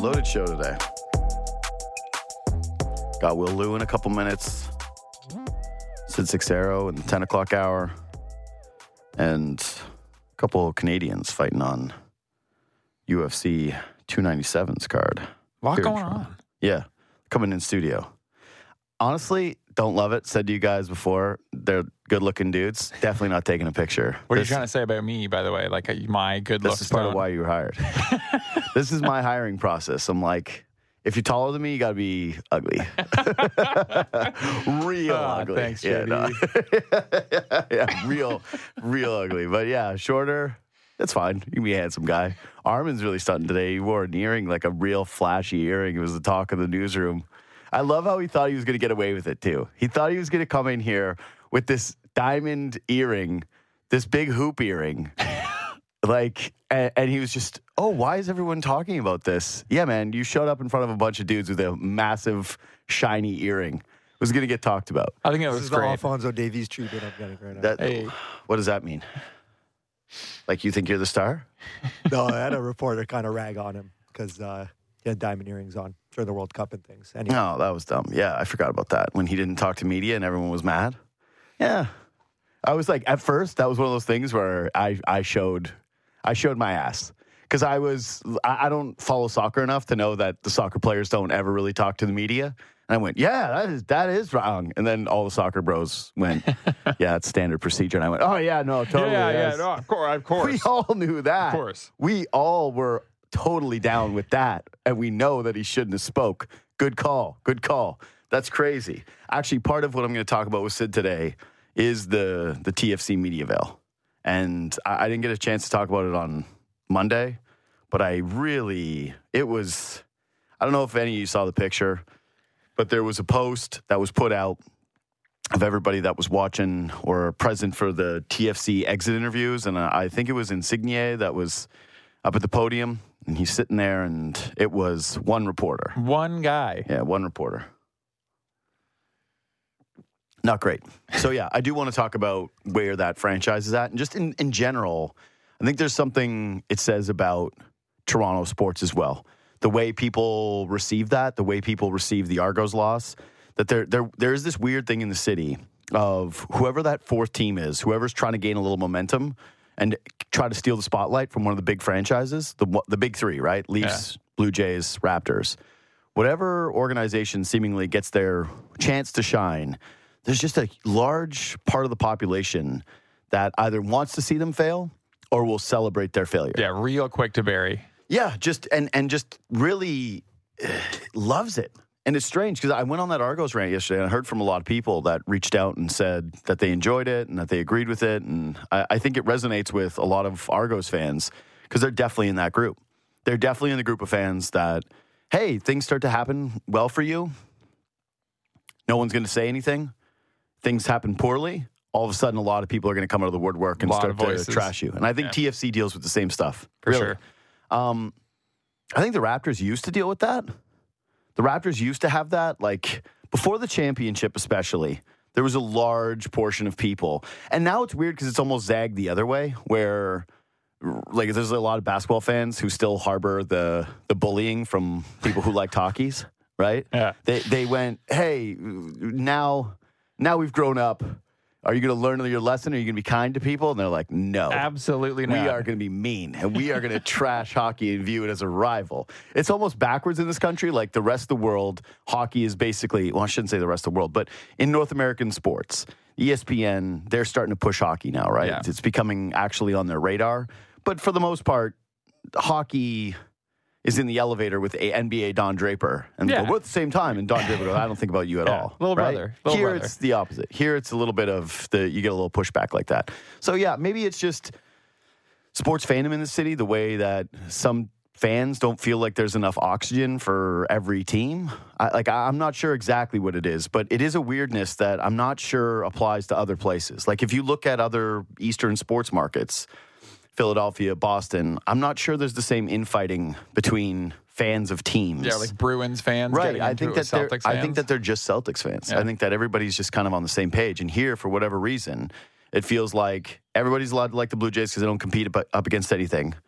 loaded show today. Got Will Lou in a couple minutes. Sid Sixero in the 10 o'clock hour. And a couple of Canadians fighting on UFC 297's card. A lot going on. Yeah, coming in studio. Honestly, don't love it. Said to you guys before, they're good-looking dudes. Definitely not taking a picture. What are you trying to say about me, by the way? Like my good looks. This is part of why you were hired. This is my hiring process. I'm like, if you're taller than me, you got to be ugly. Real ugly. Thanks, yeah, JD. yeah, real ugly. But yeah, shorter, that's fine. You can be a handsome guy. Armin's really stunting today. He wore an earring, like a real flashy earring. It was the talk of the newsroom. I love how he thought he was going to get away with it, too. He thought he was going to come in here with this diamond earring, this big hoop earring. And he was just, oh, why is everyone talking about this? Yeah, man, you showed up in front of a bunch of dudes with a massive, shiny earring. It was going to get talked about. I think it was This is great. the Alfonso Davies treatment I'm getting right now. Hey. What does that mean? Like, you think you're the star? No, I had a reporter kind of rag on him because he had diamond earrings on during the World Cup and things. Anyway. No, that was dumb. Yeah, I forgot about that. When he didn't talk to media and everyone was mad. Yeah. I was like, at first, that was one of those things where I showed my ass. Because I don't follow soccer enough to know that the soccer players don't ever really talk to the media. And I went, yeah, that is wrong. And then all the soccer bros went, yeah, it's standard procedure. And I went, oh, yeah, no, totally. Yeah, no, of course. We all knew that. Of course. We all were totally down with that. And we know that he shouldn't have spoke. Good call. That's crazy. Actually, part of what I'm going to talk about with Sid today is the TFC media veil. And I didn't get a chance to talk about it on Monday, but I don't know if any of you saw the picture, but there was a post that was put out of everybody that was watching or present for the TFC exit interviews. And I think it was Insigne that was up at the podium, and he's sitting there, and it was one reporter. One guy. Yeah, one reporter. Not great. So, yeah, I do want to talk about where that franchise is at. And just in general, I think there's something it says about Toronto sports as well. The way people receive that, the way people receive the Argos loss, that there is this weird thing in the city of whoever that fourth team is, whoever's trying to gain a little momentum and try to steal the spotlight from one of the big franchises, the big three, right? Leafs, Blue Jays, Raptors. Whatever organization seemingly gets their chance to shine, there's just a large part of the population that either wants to see them fail or will celebrate their failure. Yeah, real quick to bury. Yeah, just really loves it. And it's strange because I went on that Argos rant yesterday and I heard from a lot of people that reached out and said that they enjoyed it and that they agreed with it. And I think it resonates with a lot of Argos fans because they're definitely in that group. They're definitely in the group of fans that, hey, things start to happen well for you. No one's going to say anything. Things happen poorly. All of a sudden, a lot of people are going to come out of the woodwork and start to trash you. And I think TFC deals with the same stuff. For sure. I think the Raptors used to deal with that. The Raptors used to have that, like, before the championship especially, there was a large portion of people. And now it's weird because it's almost zagged the other way, where, like, there's a lot of basketball fans who still harbor the bullying from people who like talkies, right? Yeah. They went, hey, now we've grown up. Are you going to learn your lesson? Are you going to be kind to people? And they're like, no. Absolutely not. We are going to be mean, and we are going to trash hockey and view it as a rival. It's almost backwards in this country. Like the rest of the world, hockey is basically, well, I shouldn't say the rest of the world, but in North American sports, ESPN, they're starting to push hockey now, right? Yeah. It's becoming actually on their radar. But for the most part, hockey is in the elevator with NBA Don Draper. And we're at the same time, and Don Draper goes, I don't think about you at all. Little right? brother. Here it's the opposite. Here it's a little bit of you get a little pushback like that. So yeah, maybe it's just sports fandom in the city, the way that some fans don't feel like there's enough oxygen for every team. I'm not sure exactly what it is, but it is a weirdness that I'm not sure applies to other places. Like if you look at other Eastern sports markets, Philadelphia, Boston, I'm not sure there's the same infighting between fans of teams. Yeah, like Bruins fans. Right. I think that they're just Celtics fans. Yeah. I think that everybody's just kind of on the same page. And here, for whatever reason, it feels like everybody's allowed to like the Blue Jays because they don't compete up against anything.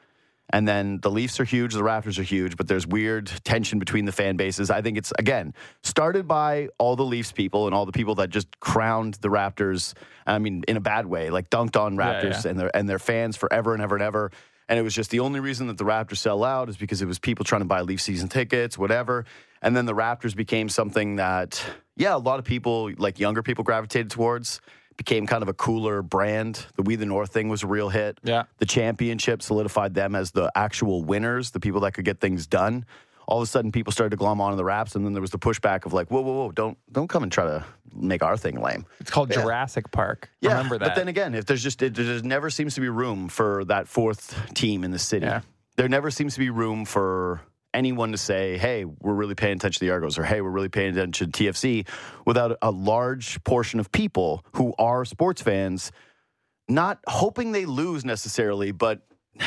And then the Leafs are huge, the Raptors are huge, but there's weird tension between the fan bases. I think it's, again, started by all the Leafs people and all the people that just crowned the Raptors, I mean, in a bad way, like dunked on Raptors and their fans forever and ever and ever. And it was just the only reason that the Raptors sell out is because it was people trying to buy Leaf season tickets, whatever. And then the Raptors became something that, a lot of people, like younger people, gravitated towards. Became kind of a cooler brand. The We the North thing was a real hit. Yeah. The championship solidified them as the actual winners, the people that could get things done. All of a sudden, people started to glom onto the Raps, and then there was the pushback of like, whoa, don't come and try to make our thing lame. It's called Jurassic Park. Remember that. But then again, if there never seems to be room for that fourth team in the city. Yeah. There never seems to be room for anyone to say, hey, we're really paying attention to the Argos, or hey, we're really paying attention to TFC, without a large portion of people who are sports fans, not hoping they lose necessarily, but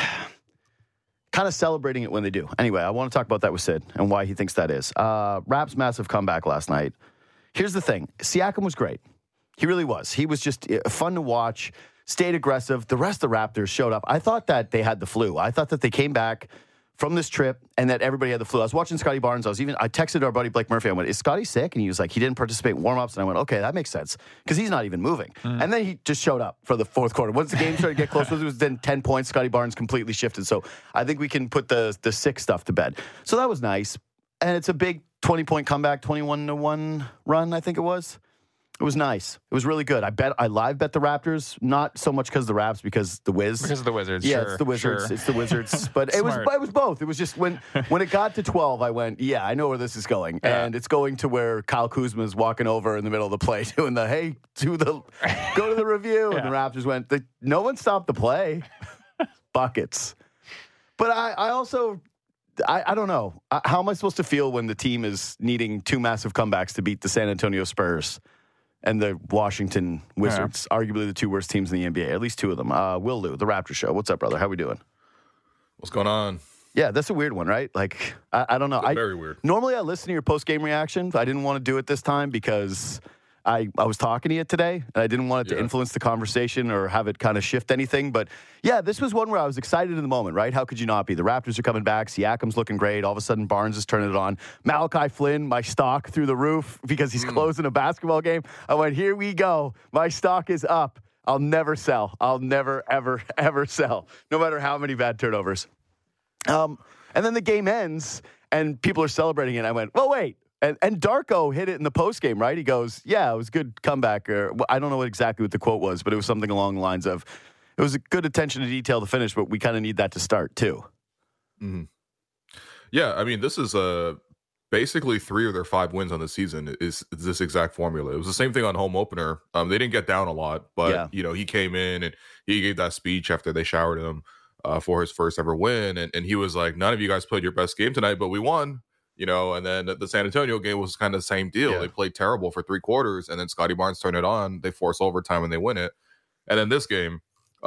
kind of celebrating it when they do. Anyway, I want to talk about that with Sid and why he thinks that is. Raps' massive comeback last night. Here's the thing. Siakam was great. He really was. He was just fun to watch, stayed aggressive. The rest of the Raptors showed up. I thought that they had the flu. I thought that they came back from this trip and that everybody had the flu. I was watching Scotty Barnes. I texted our buddy Blake Murphy. I went, is Scotty sick? And he was like, he didn't participate in warm-ups. And I went, okay, that makes sense because he's not even moving. And then he just showed up for the fourth quarter. Once the game started to get close, it was then 10 points. Scotty Barnes completely shifted. So I think we can put the sick stuff to bed. So that was nice. And it's a big 20-point comeback, 21-1 run, I think it was. It was nice. It was really good. I live bet the Raptors, not so much because of the Raps, because the Wiz. Because of the Wizards. Yeah, sure, it's the Wizards. Sure. It's the Wizards. But it was both. It was just when it got to 12, I went, yeah, I know where this is going. Yeah. And it's going to where Kyle Kuzma is walking over in the middle of the play doing the, hey, go to the review. And the Raptors went, no one stopped the play. Buckets. But I also, I don't know. How am I supposed to feel when the team is needing two massive comebacks to beat the San Antonio Spurs and the Washington Wizards, arguably the two worst teams in the NBA, at least two of them. Will Lou, the Raptor Show. What's up, brother? How we doing? What's going on? Yeah, that's a weird one, right? Like, I don't know. Very weird. Normally, I listen to your post-game reaction. I didn't want to do it this time because I was talking to you today, and I didn't want it to influence the conversation or have it kind of shift anything. But, yeah, this was one where I was excited in the moment, right? How could you not be? The Raptors are coming back. Siakam's looking great. All of a sudden, Barnes is turning it on. Malachi Flynn, my stock through the roof because he's closing a basketball game. I went, here we go. My stock is up. I'll never sell. I'll never, ever, ever sell, no matter how many bad turnovers. And then the game ends, and people are celebrating it. I went, well, wait. And Darko hit it in the postgame, right? He goes, yeah, it was a good comeback. Or I don't know exactly what the quote was, but it was something along the lines of, it was a good attention to detail to finish, but we kind of need that to start, too. Mm-hmm. Yeah, I mean, this is basically 3 of their 5 wins on the season is this exact formula. It was the same thing on home opener. They didn't get down a lot, but, he came in and he gave that speech after they showered him for his first ever win. And he was like, none of you guys played your best game tonight, but we won. And then the San Antonio game was kind of the same deal. Yeah. They played terrible for 3 quarters, and then Scotty Barnes turned it on. They force overtime, and they win it. And then this game,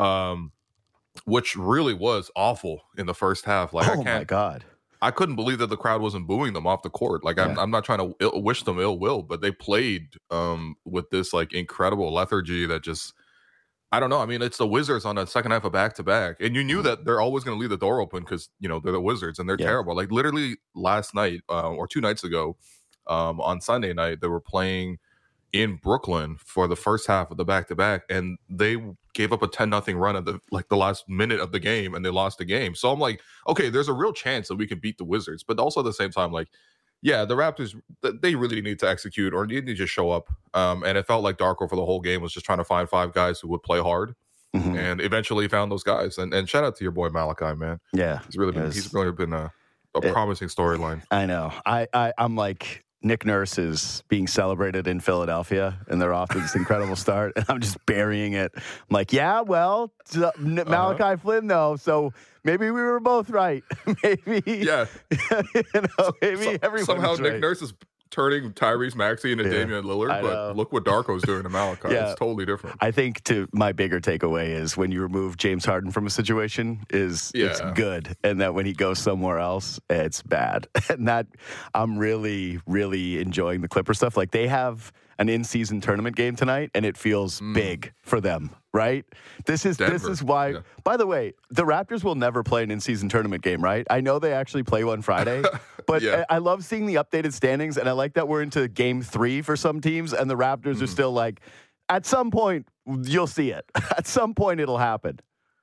which really was awful in the first half. Like, my God. I couldn't believe that the crowd wasn't booing them off the court. Like, I'm not trying to wish them ill will, but they played with this, like, incredible lethargy that just – I don't know. I mean, it's the Wizards on the second half of back-to-back. And you knew that they're always going to leave the door open because, they're the Wizards and they're terrible. Like, literally last night or 2 nights ago on Sunday night, they were playing in Brooklyn for the first half of the back-to-back, and they gave up a 10-0 run at the last minute of the game, and they lost the game. So I'm like, okay, there's a real chance that we can beat the Wizards. But also at the same time, like, yeah, the Raptors, they really need to execute or need to just show up. And it felt like Darko for the whole game was just trying to find 5 guys who would play hard. Mm-hmm. And eventually found those guys. And shout out to your boy Malachi, man. Yeah. He's really been a promising storyline. I know. I'm like Nick Nurse is being celebrated in Philadelphia, and they're off to this incredible start, and I'm just burying it. I'm like, yeah, well, Malachi Flynn, though, so maybe we were both right. Maybe. Yeah. Maybe everyone somehow right. Nick Nurse is turning Tyrese Maxey into Damian Lillard, but look what Darko's doing to Malachi. It's totally different. I think my bigger takeaway is when you remove James Harden from a situation it's good, and that when he goes somewhere else, it's bad. And that I'm really, really enjoying the Clipper stuff. Like they have an in-season tournament game tonight, and it feels big for them, right? This is why. Yeah. By the way, the Raptors will never play an in-season tournament game, right? I know they actually play one Friday, but I love seeing the updated standings, and I like that we're into game 3 for some teams, and the Raptors are still like, at some point, you'll see it. At some point, it'll happen.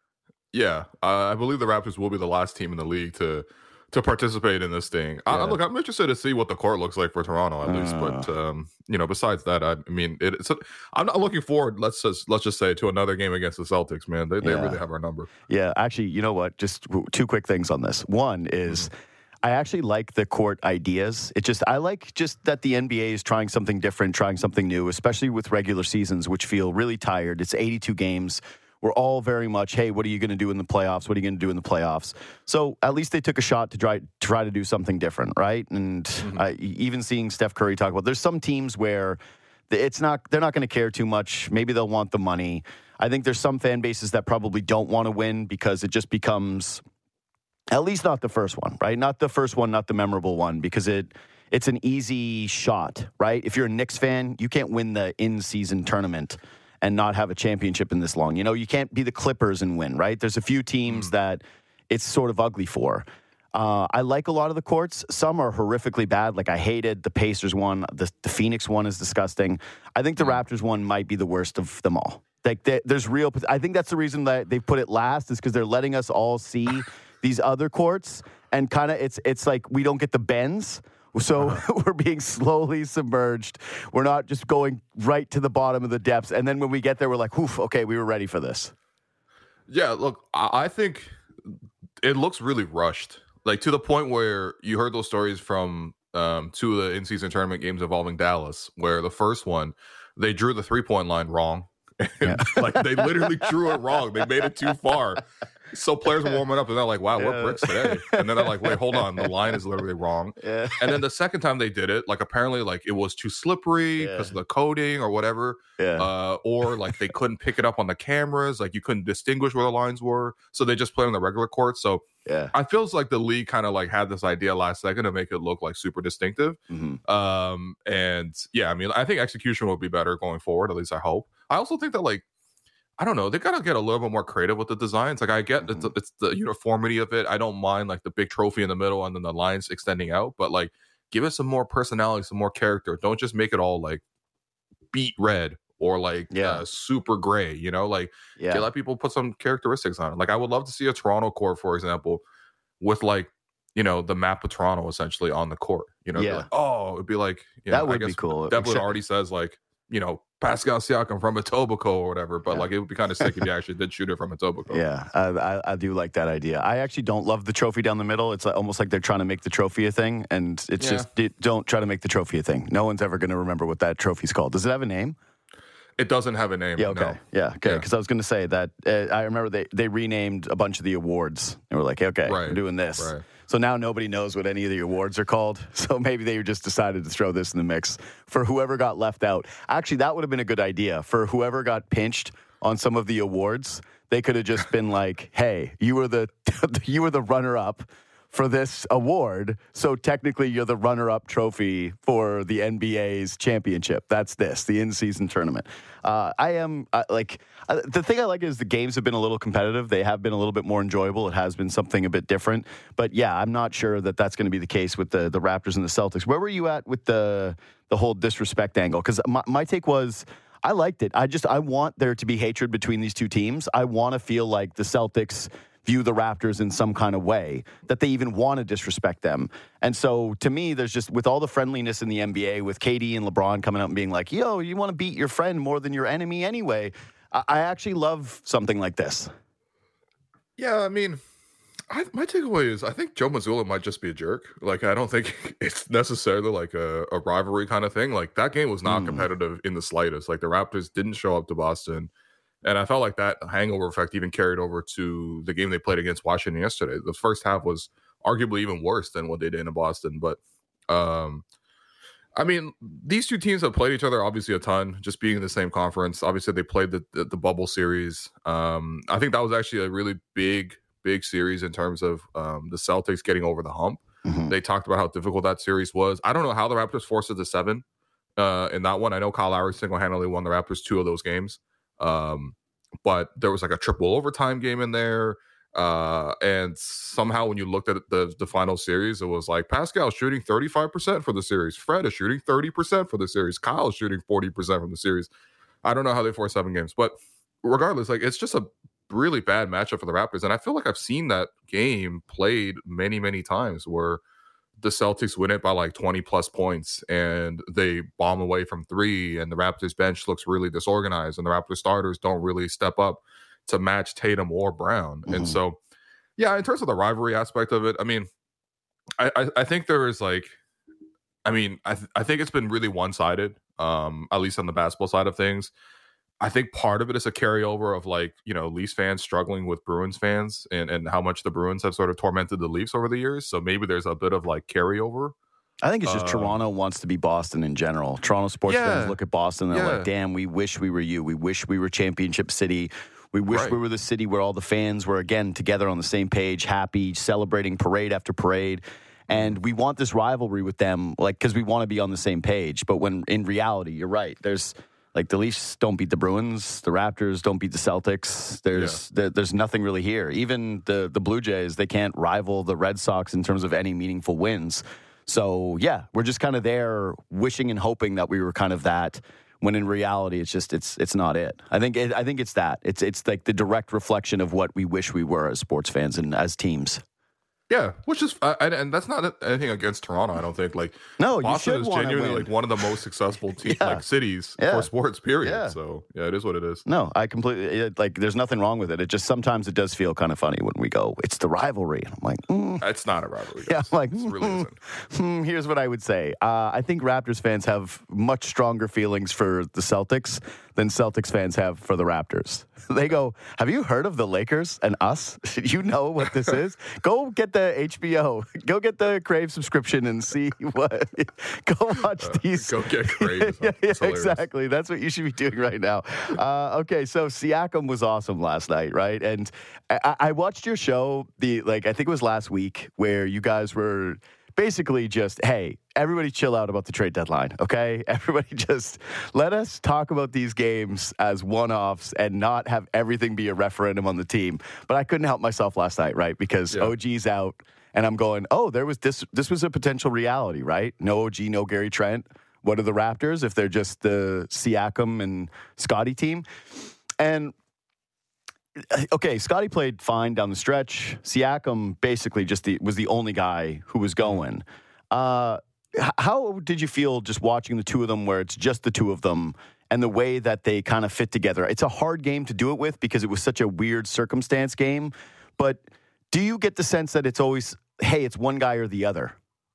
Yeah, I believe the Raptors will be the last team in the league to participate in this thing. Yeah. Look, I'm interested to see what the court looks like for Toronto at least. But besides that, I mean, I'm not looking forward. Let's just say to another game against the Celtics. Man, they really have our number. Yeah, actually, you know what? Just 2 quick things on this. One is. I actually like the court ideas. I like just that the NBA is trying something different, trying something new, especially with regular seasons, which feel really tired. It's 82 games. We're all very much, hey, what are you going to do in the playoffs? What are you going to do in the playoffs? So at least they took a shot to try to do something different, right? And even seeing Steph Curry talk about, there's some teams where they're not going to care too much. Maybe they'll want the money. I think there's some fan bases that probably don't want to win because it just becomes, at least not the first one, right? Not the first one, not the memorable one, because it's an easy shot, right? If you're a Knicks fan, you can't win the in-season tournament and not have a championship in this long. You can't be the Clippers and win, right? There's a few teams that it's sort of ugly for. I like a lot of the courts. Some are horrifically bad. Like I hated the Pacers one. The Phoenix one is disgusting. I think the Raptors one might be the worst of them all. Like there's real. I think that's the reason that they put it last is because they're letting us all see these other courts, and kind of it's like we don't get the bends. So we're being slowly submerged. We're not just going right to the bottom of the depths. And then when we get there, we're like, oof, okay, we were ready for this. Yeah, look, I think it looks really rushed. Like to the point where you heard those stories from 2 of the in-season tournament games involving Dallas, where the first one, they drew the 3-point line wrong. Like they literally drew it wrong. They made it too far. So players were warming up and they're like, wow, we're bricks today. And then they're like, wait, hold on. The line is literally wrong. Yeah. And then the second time they did it, like apparently like it was too slippery because of the coding or whatever. Yeah. Or like they couldn't pick it up on the cameras. Like you couldn't distinguish where the lines were. So they just played on the regular court. So I feels like the league kind of like had this idea last second to make it look like super distinctive. Mm-hmm. And yeah, I mean, I think execution will be better going forward. At least I hope. I also think that like, I don't know. They got to get a little bit more creative with the designs. Like I get it's the uniformity of it. I don't mind like the big trophy in the middle and then the lines extending out, but like give it some more personality, some more character. Don't just make it all like beet red or like super gray, like let people put some characteristics on it. Like I would love to see a Toronto court, for example, with like, the map of Toronto essentially on the court, like, oh, it'd be like, that would be cool. Devlin already says like, Pascal Siakam from Etobicoke or whatever, but like it would be kind of sick if you actually did shoot it from Etobicoke. Yeah, I do like that idea. I actually don't love the trophy down the middle. It's like, almost like they're trying to make the trophy a thing, and it's just don't try to make the trophy a thing. No one's ever going to remember what that trophy's called. Does it have a name? It doesn't have a name. Yeah, okay. No. Yeah, okay. Because I was going to say that I remember they renamed a bunch of the awards, and we're like, okay, we're doing this. Right. So now nobody knows what any of the awards are called. So maybe they just decided to throw this in the mix for whoever got left out. Actually, that would have been a good idea. For whoever got pinched on some of the awards, they could have just been like, hey, you were the runner-up for this award, so technically you're the runner-up trophy for the NBA's championship. That's the in-season tournament. The thing I like is the games have been a little competitive. They have been a little bit more enjoyable. It has been something a bit different. But yeah, I'm not sure that that's going to be the case with the Raptors and the Celtics. Where were you at with the whole disrespect angle? Because my take was, I liked it. I want there to be hatred between these two teams. I want to feel like the Celtics view the Raptors in some kind of way, that they even want to disrespect them. And so to me, there's just, with all the friendliness in the NBA, with KD and LeBron coming out and being like, yo, you want to beat your friend more than your enemy anyway. I actually love something like this. Yeah, I mean, my takeaway is I think Joe Mazzulla might just be a jerk. Like, I don't think it's necessarily like a rivalry kind of thing. Like, that game was not competitive in the slightest. Like, the Raptors didn't show up to Boston. And I felt like that hangover effect even carried over to the game they played against Washington yesterday. The first half was arguably even worse than what they did in Boston. But, I mean, these two teams have played each other obviously a ton, just being in the same conference. Obviously, they played the bubble series. I think that was actually a really big series in terms of the Celtics getting over the hump. Mm-hmm. They talked about how difficult that series was. I don't know how the Raptors forced it to 7. in that one. I know Kyle Lowry single-handedly won the Raptors 2 of those games. But there was like a triple overtime game in there. And somehow when you looked at the final series, it was like Pascal shooting 35% for the series. Fred is shooting 30% for the series. Kyle is shooting 40% from the series. I don't know how they forced 7 games, but regardless, like, it's just a really bad matchup for the Raptors. And I feel like I've seen that game played many, many times where the Celtics win it by like 20 plus points and they bomb away from 3, and the Raptors bench looks really disorganized, and the Raptors starters don't really step up to match Tatum or Brown. And so, yeah, in terms of the rivalry aspect of it, I mean, I think there is like, I mean, I think it's been really one-sided, at least on the basketball side of things. I think part of it is a carryover of like, you know, Leafs fans struggling with Bruins fans and how much the Bruins have sort of tormented the Leafs over the years. So maybe there's a bit of like carryover. I think it's just Toronto wants to be Boston in general. Toronto sports fans look at Boston and they're like, damn, we wish we were you. We wish we were Championship City. We wish we were the city where all the fans were, again, together on the same page, happy, celebrating parade after parade. And we want this rivalry with them, like, because we want to be on the same page. But when in reality, you're right. There's like the Leafs don't beat the Bruins, the Raptors don't beat the Celtics. There's nothing really here. Even the Blue Jays, they can't rival the Red Sox in terms of any meaningful wins. So yeah, we're just kind of there, wishing and hoping that we were kind of that. When in reality, it's just it's not it. I think it's that. It's like the direct reflection of what we wish we were as sports fans and as teams. Yeah, which is and that's not anything against Toronto. I don't think no, Boston is genuinely like one of the most successful like cities for sports. Period. Yeah. So yeah, it is what it is. No, I completely like. There's nothing wrong with it. It just sometimes it does feel kind of funny when we go. It's the rivalry. And I'm like, it's not a rivalry. Yeah, I'm like, it really isn't. Here's what I would say. I think Raptors fans have much stronger feelings for the Celtics than Celtics fans have for the Raptors. They go, have you heard of the Lakers and us? You know what this is? Go get the HBO. Go get the Crave subscription and see what. Go watch these. Go get Crave. yeah, exactly. That's what you should be doing right now. Okay, so Siakam was awesome last night, right? And I watched your show, I think it was last week, where you guys were basically just, hey, everybody chill out about the trade deadline, okay? Everybody just let us talk about these games as one-offs and not have everything be a referendum on the team. But I couldn't help myself last night, right? Because OG's out, and I'm going, this was a potential reality, right? No OG, no Gary Trent. What are the Raptors if they're just the Siakam and Scotty team? And okay, Scotty played fine down the stretch. Siakam basically was the only guy who was going. How did you feel just watching the two of them where it's just the two of them and the way that they kind of fit together? It's a hard game to do it with because it was such a weird circumstance game. But do you get the sense that it's always, hey, it's one guy or the other?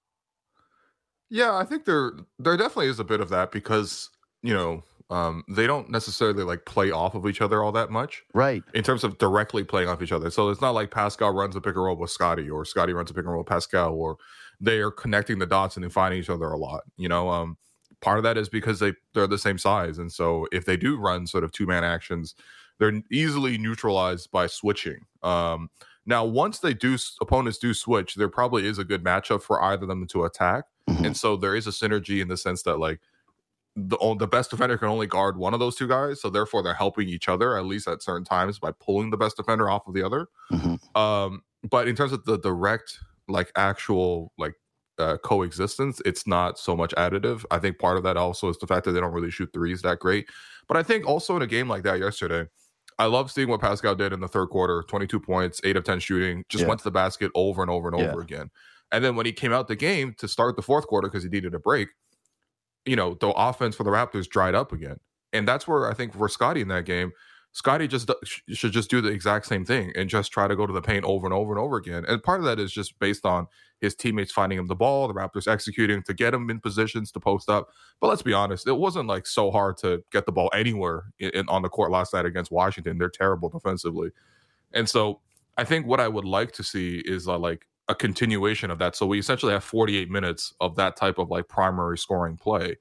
Yeah, I think there definitely is a bit of that because, you know, they don't necessarily like play off of each other all that much. Right. In terms of directly playing off each other. So it's not like Pascal runs a pick and roll with Scotty or Scotty runs a pick and roll with Pascal, or they are connecting the dots and then finding each other a lot. You know, part of that is because they're the same size. And so if they do run sort of 2-man actions, they're easily neutralized by switching. Now, once opponents do switch, there probably is a good matchup for either of them to attack. Mm-hmm. And so there is a synergy in the sense that like, the best defender can only guard one of those two guys, so therefore they're helping each other at least at certain times by pulling the best defender off of the other. Mm-hmm. But in terms of the direct, like actual, like coexistence, it's not so much additive. I think part of that also is the fact that they don't really shoot threes that great. But I think also in a game like that yesterday, I love seeing what Pascal did in the third quarter: 22 points, 8 of 10 shooting, just went to the basket over and over and over again. And then when he came out the game to start the fourth quarter because he needed a break, you know, the offense for the Raptors dried up again. And that's where I think for Scotty in that game, Scotty should just do the exact same thing and just try to go to the paint over and over and over again. And part of that is just based on his teammates finding him the ball, the Raptors executing to get him in positions to post up. But let's be honest, it wasn't like so hard to get the ball anywhere on the court last night against Washington. They're terrible defensively. And so I think what I would like to see is like a continuation of that. So we essentially have 48 minutes of that type of like primary scoring play.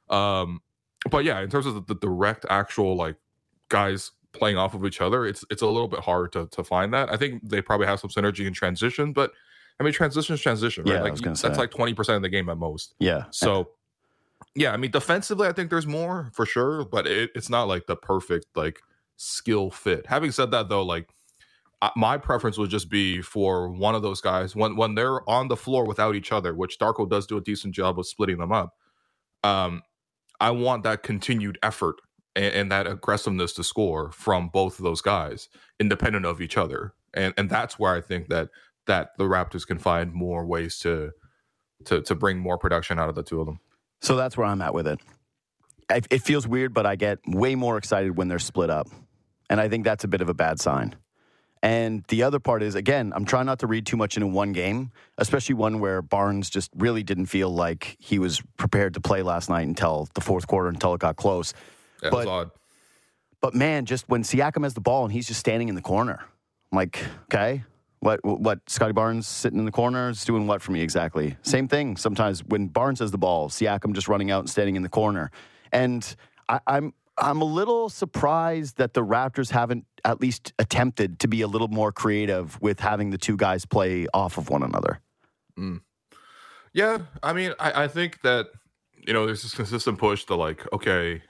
But yeah, in terms of the direct actual like guys playing off of each other, it's a little bit hard to find that. I think they probably have some synergy in transition, but I mean, transition, right? Yeah, like that's like 20% of the game at most. Yeah. So Yeah, I mean, defensively, I think there's more for sure, but it's not like the perfect like skill fit. Having said that, though, like my preference would just be for one of those guys when they're on the floor without each other, which Darko does do a decent job of splitting them up. I want that continued effort and that aggressiveness to score from both of those guys, independent of each other, and that's where I think that the Raptors can find more ways to bring more production out of the two of them. So that's where I'm at with it. It feels weird, but I get way more excited when they're split up, and I think that's a bit of a bad sign. And the other part is, again, I'm trying not to read too much into one game, especially one where Barnes just really didn't feel like he was prepared to play last night until the fourth quarter, until it got close. That was odd. But man, just when Siakam has the ball and he's just standing in the corner, I'm like, okay, what? Scotty Barnes sitting in the corner is doing what for me exactly? Same thing sometimes when Barnes has the ball, Siakam just running out and standing in the corner. And I'm a little surprised that the Raptors haven't at least attempted to be a little more creative with having the two guys play off of one another. Yeah, I mean, I think that, there's this consistent push to like, okay,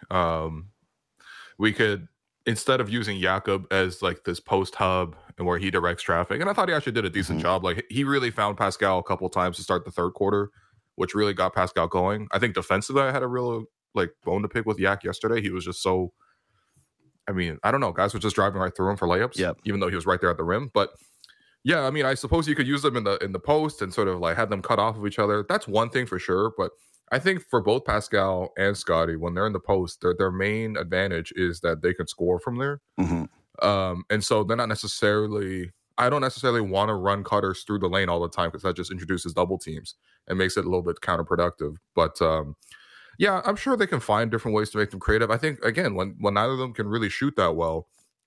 we could, instead of using Jakob as like this post hub and where he directs traffic, and I thought he actually did a decent job. Like he really found Pascal a couple of times to start the third quarter, which really got Pascal going. I think defensively, I had a real like bone to pick with Yak yesterday. He was just so, I mean, I don't know, guys were just driving right through him for layups, even though he was right there at the rim. But yeah, I mean, I suppose you could use them in the post and sort of like have them cut off of each other. That's one thing for sure. But I think for both Pascal and Scotty, when they're in the post, their main advantage is that they can score from there. And so they're not necessarily, I don't necessarily want to run cutters through the lane all the time because that just introduces double teams and makes it a little bit counterproductive. But yeah, I'm sure they can find different ways to make them creative. I think, again, when neither of them can really shoot that well,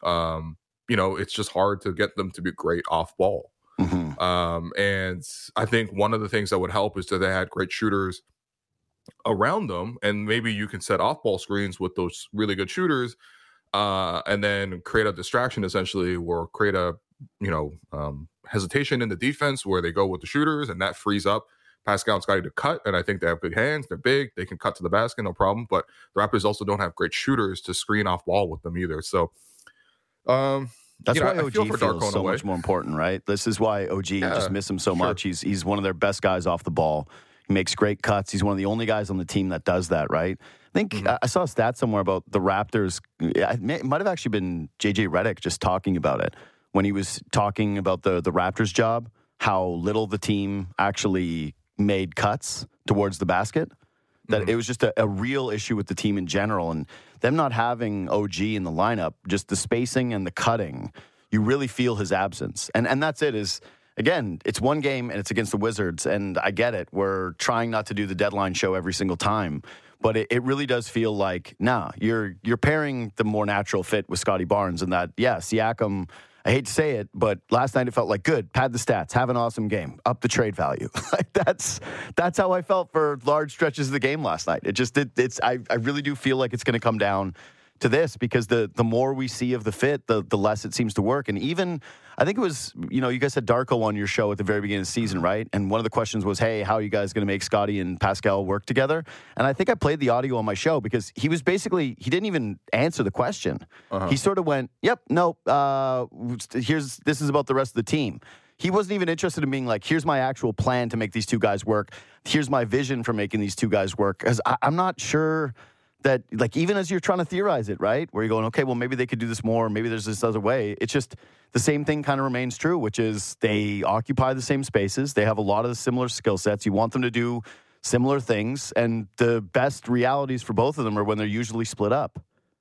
it's just hard to get them to be great off ball. And I think one of the things that would help is that they had great shooters around them, and maybe you can set off ball screens with those really good shooters, and then create a distraction essentially, or create a hesitation in the defense where they go with the shooters, and that frees up Pascal and Scotty to cut. And I think they have good hands. They're big. They can cut to the basket, no problem. But the Raptors also don't have great shooters to screen off ball with them either. So that's why OG feels so much more important, right? This is why OG just miss him so much. He's one of their best guys off the ball. He makes great cuts. He's one of the only guys on the team that does that, right? I think I saw a stat somewhere about the Raptors. It might have actually been JJ Redick just talking about it when he was talking about the Raptors job, how little the team actually made cuts towards the basket. That it was just a real issue with the team in general, and them not having OG in the lineup, just the spacing and the cutting, you really feel his absence. And that's it. Is again, it's one game and it's against the Wizards, and I get it. We're trying not to do the deadline show every single time, but it really does feel like, you're pairing the more natural fit with Scotty Barnes, and that, Siakam, I hate to say it, but last night it felt like good. Pad the stats, have an awesome game, up the trade value. Like that's how I felt for large stretches of the game last night. I really do feel like it's going to come down to this, because the more we see of the fit, the less it seems to work. And even, I think it was, you guys had Darko on your show at the very beginning of the season, right? And one of the questions was, hey, how are you guys going to make Scotty and Pascal work together? And I think I played the audio on my show, because he was basically, he didn't even answer the question. He sort of went, yep, nope, this is about the rest of the team. He wasn't even interested in being like, here's my actual plan to make these two guys work. Here's my vision for making these two guys work. Because I'm not sure that, like, even as you're trying to theorize it, right, where you're going, okay, well, maybe they could do this more, maybe there's this other way. It's just the same thing kind of remains true, which is they occupy the same spaces. They have a lot of the similar skill sets. You want them to do similar things, and the best realities for both of them are when they're usually split up.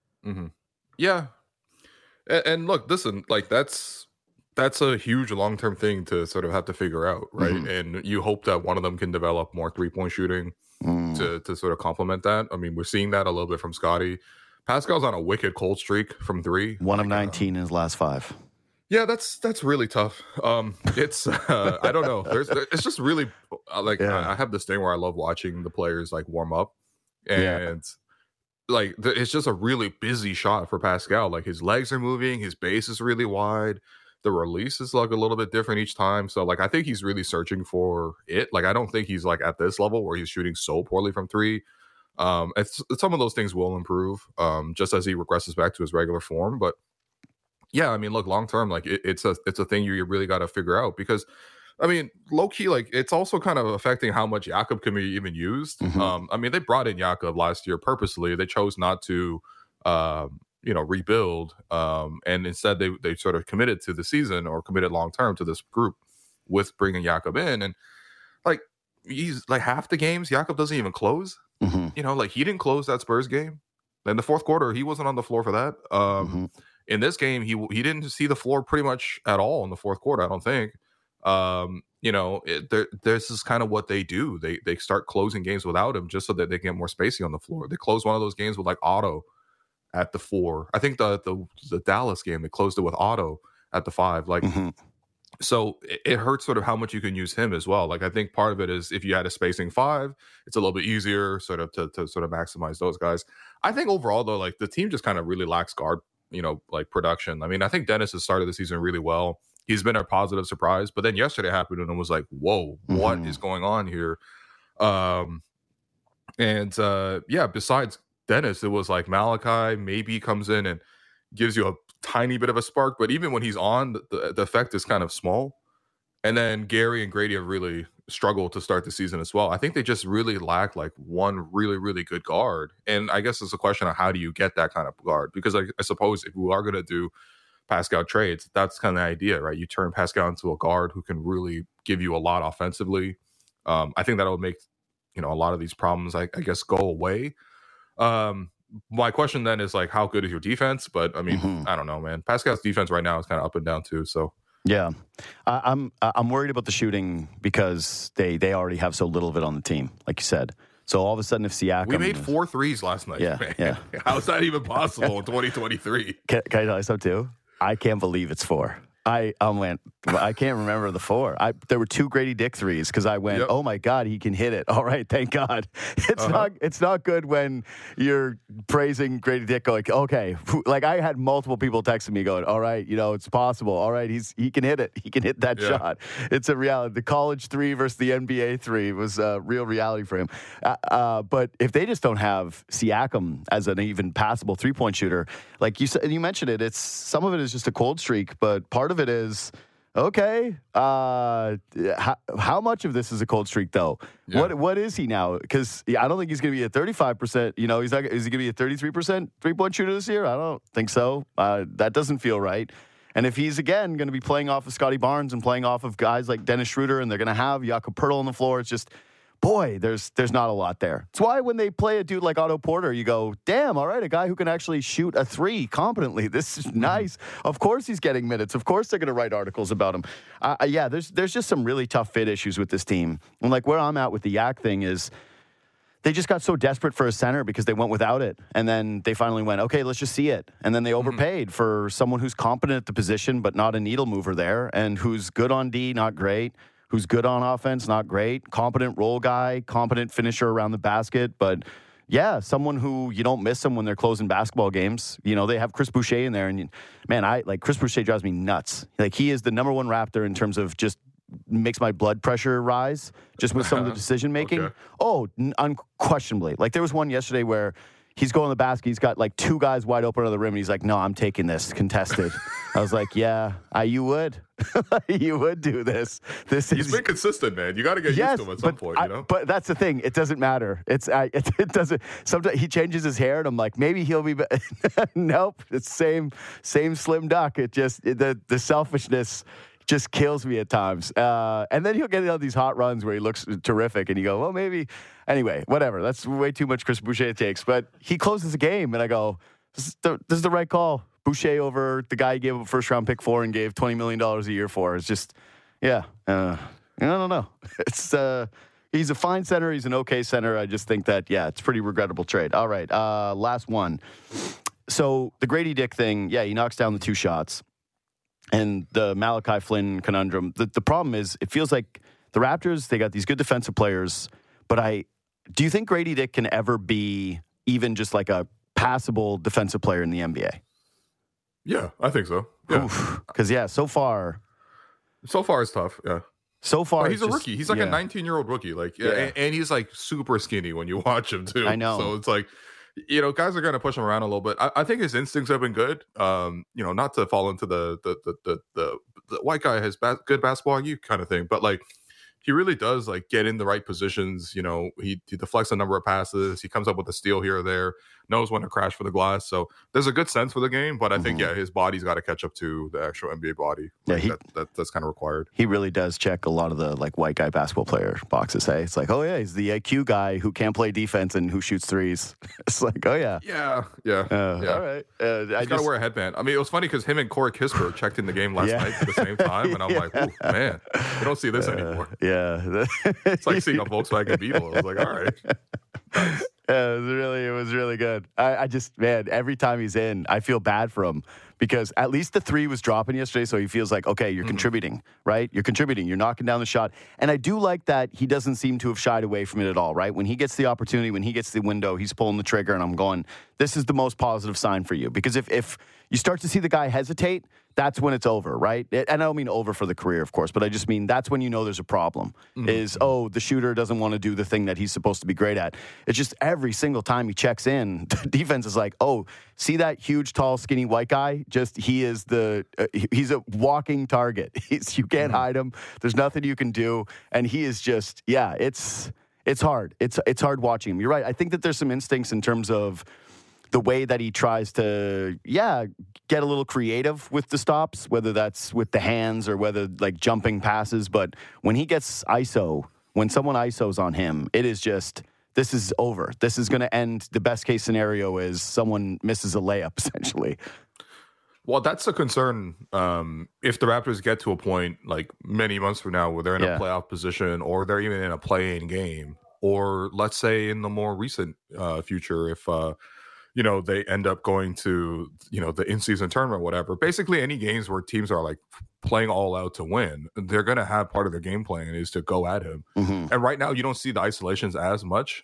Yeah. And look, listen, like that's a huge long-term thing to sort of have to figure out, right? And you hope that one of them can develop more three-point shooting to sort of complement that. I mean, we're seeing that a little bit from Scotty. Pascal's on a wicked cold streak from three. 1 of 19 in his last 5. Yeah, that's really tough. It's I don't know. It's just really I have this thing where I love watching the players like warm up, and like it's just a really busy shot for Pascal. Like his legs are moving, his base is really wide. The release is like a little bit different each time. So like I think he's really searching for it. Like I don't think he's like at this level where he's shooting so poorly from three. Some of those things will improve just as he regresses back to his regular form. But yeah, I mean, look, long term, like it's a thing you really got to figure out because, I mean, low key, like it's also kind of affecting how much Jakob can be even used. Mm-hmm. I mean, they brought in Jakob last year purposely. They chose not to, rebuild, and instead they sort of committed to the season or committed long term to this group with bringing Jakob in, and like he's like half the games Jakob doesn't even close. Mm-hmm. Like he didn't close that Spurs game. In the fourth quarter, he wasn't on the floor for that. In this game, he didn't see the floor pretty much at all in the fourth quarter, I don't think. This is kind of what they do. They start closing games without him just so that they get more spacing on the floor. They closed one of those games with like Otto at the 4. I think the Dallas game, they closed it with Otto at the 5. Like, so it hurts sort of how much you can use him as well. Like, I think part of it is if you had a spacing 5, it's a little bit easier sort of to sort of maximize those guys. I think overall though, like the team just kind of really lacks guard, like production. I mean, I think Dennis has started the season really well. He's been a positive surprise, but then yesterday happened and it was like, whoa, what is going on here? Besides Dennis, it was like Malachi maybe comes in and gives you a tiny bit of a spark, but even when he's on, the effect is kind of small. And then Gary and Grady have really struggled to start the season as well. I think they just really lack like one really, really good guard. And I guess it's a question of how do you get that kind of guard? Because I suppose if we are going to do Pascal trades, that's kind of the idea, right? You turn Pascal into a guard who can really give you a lot offensively. I think that'll make, a lot of these problems, I guess, go away. My question then is like, how good is your defense? But I mean, I don't know, man. Pascal's defense right now is kind of up and down too. So yeah, I'm worried about the shooting because they already have so little of it on the team, like you said. So all of a sudden, if Siakam, we made 4 threes last night. Yeah, man. Yeah. How's that even possible in 2023? Can I tell you something too? I can't believe it's 4. I can't remember the 4. There were 2 Grady Dick threes because I went, oh my God, he can hit it. All right, thank God. It's not good when you're praising Grady Dick going, okay. Like I had multiple people texting me going, all right, it's possible. All right, he can hit it. He can hit that shot. It's a reality. The college 3 versus the NBA 3 was a real reality for him. But if they just don't have Siakam as an even passable 3-point shooter, like you said, and you mentioned it, some of it is just a cold streak, but part of it is okay. How much of this is a cold streak though? Yeah. What is he now? Because I don't think he's going to be at 35%. Is he going to be a 33% 3-point shooter this year? I don't think so. That doesn't feel right. And if he's again going to be playing off of Scotty Barnes and playing off of guys like Dennis Schroeder, and they're going to have Jakob Poeltl on the floor, it's just. Boy, there's not a lot there. It's why when they play a dude like Otto Porter, you go, damn, all right, a guy who can actually shoot a 3 competently. This is nice. Of course he's getting minutes. Of course they're going to write articles about him. There's just some really tough fit issues with this team. And like where I'm at with the Yak thing is they just got so desperate for a center because they went without it. And then they finally went, okay, let's just see it. And then they overpaid for someone who's competent at the position but not a needle mover there and who's good on D, not great. Who's good on offense, not great. Competent role guy, competent finisher around the basket. But, yeah, someone who you don't miss them when they're closing basketball games. They have Chris Boucher in there. And, man, Chris Boucher drives me nuts. Like, he is the number 1 Raptor in terms of just makes my blood pressure rise just with some of the decision-making. Okay. Oh, unquestionably. Like, there was one yesterday where he's going to the basket. He's got, 2 guys wide open on the rim. And he's like, no, I'm taking this contested. I was like, yeah, you would. You would do this. He's been consistent, man. You got to get used to him at some point, But that's the thing. It doesn't matter. It doesn't. Sometimes he changes his hair, and I'm like, maybe he'll be. Nope. It's same slim duck. It just the selfishness just kills me at times. And then he'll get on these hot runs where he looks terrific, and you go, well, maybe. Anyway, whatever. That's way too much Chris Boucher takes. But he closes the game, and I go, this is the right call. Boucher over the guy he gave up a first-round pick for and gave $20 million a year for. It's just, I don't know. It's he's a fine center. He's an okay center. I just think that, it's a pretty regrettable trade. All right, last one. So the Grady Dick thing, he knocks down the 2 shots. And the Malachi Flynn conundrum, the problem is it feels like the Raptors, they got these good defensive players, but do you think Grady Dick can ever be even just like a passable defensive player in the NBA? Yeah, I think so. Yeah. Because, so far... So far, it's tough, yeah. So far, he's a rookie. He's like a 19-year-old rookie. Like, and he's like super skinny when you watch him too. I know. So it's like, guys are going to push him around a little bit. I think his instincts have been good. Not to fall into the white guy has good basketball IQ kind of thing, but like, he really does like get in the right positions. He deflects a number of passes. He comes up with a steal here or there, knows when to crash for the glass. So there's a good sense for the game, but I think, his body's got to catch up to the actual NBA body. Like, that's kind of required. He really does check a lot of the like white guy basketball player boxes. Hey, it's like, oh yeah, he's the IQ guy who can't play defense and who shoots threes. It's like, oh yeah. Yeah. All right. I got to wear a headband. I mean, it was funny because him and Corey Kispert checked in the game last night at the same time. And I'm like, oh man, you don't see this anymore. Yeah. It's like seeing a Volkswagen Beetle. I was like, all right. Nice. Yeah, it was really good. I just, man, every time he's in, I feel bad for him because at least the three was dropping yesterday, so he feels like, okay, you're contributing, right? You're contributing. You're knocking down the shot. And I do like that he doesn't seem to have shied away from it at all, right? When he gets the opportunity, when he gets the window, he's pulling the trigger, and I'm going, this is the most positive sign for you. Because if you start to see the guy hesitate, that's when it's over, right? And I don't mean over for the career, of course, but I just mean that's when you know there's a problem. The shooter doesn't want to do the thing that he's supposed to be great at. It's just every single time he checks in, the defense is like, oh, see that huge, tall, skinny white guy? Just he's a walking target. You can't hide him. There's nothing you can do. And he is just, it's hard. It's hard watching him. You're right. I think that there's some instincts in terms of the way that he tries to, get a little creative with the stops, whether that's with the hands or whether like jumping passes. But when he gets ISO, when someone ISOs on him, it is just, this is over. This is going to end. The best case scenario is someone misses a layup, essentially. Well, that's a concern if the Raptors get to a point like many months from now where they're in a playoff position or they're even in a play-in game, or let's say in the more recent future if they end up going to, the in-season tournament, whatever. Basically, any games where teams are like playing all out to win, they're going to have part of their game plan is to go at him. And right now, you don't see the isolations as much,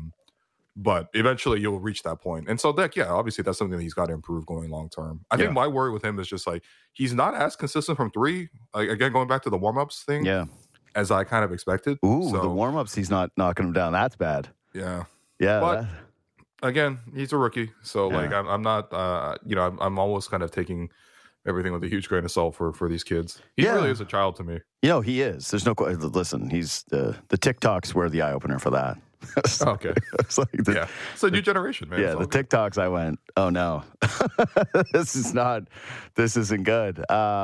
but eventually you'll reach that point. And so, obviously, that's something that he's got to improve going long term. I think my worry with him is just like he's not as consistent from three. Like again, going back to the warm-ups thing, as I kind of expected. The warm-ups, he's not knocking him down. That's bad. Yeah. But again, he's a rookie, so like I'm not, I'm almost kind of taking everything with a huge grain of salt for these kids. He really is a child to me. He is. There's no listen. He's the TikToks were the eye opener for that. Okay, it's like it's a new generation, man. Yeah, the TikToks. I went, oh no, this isn't good.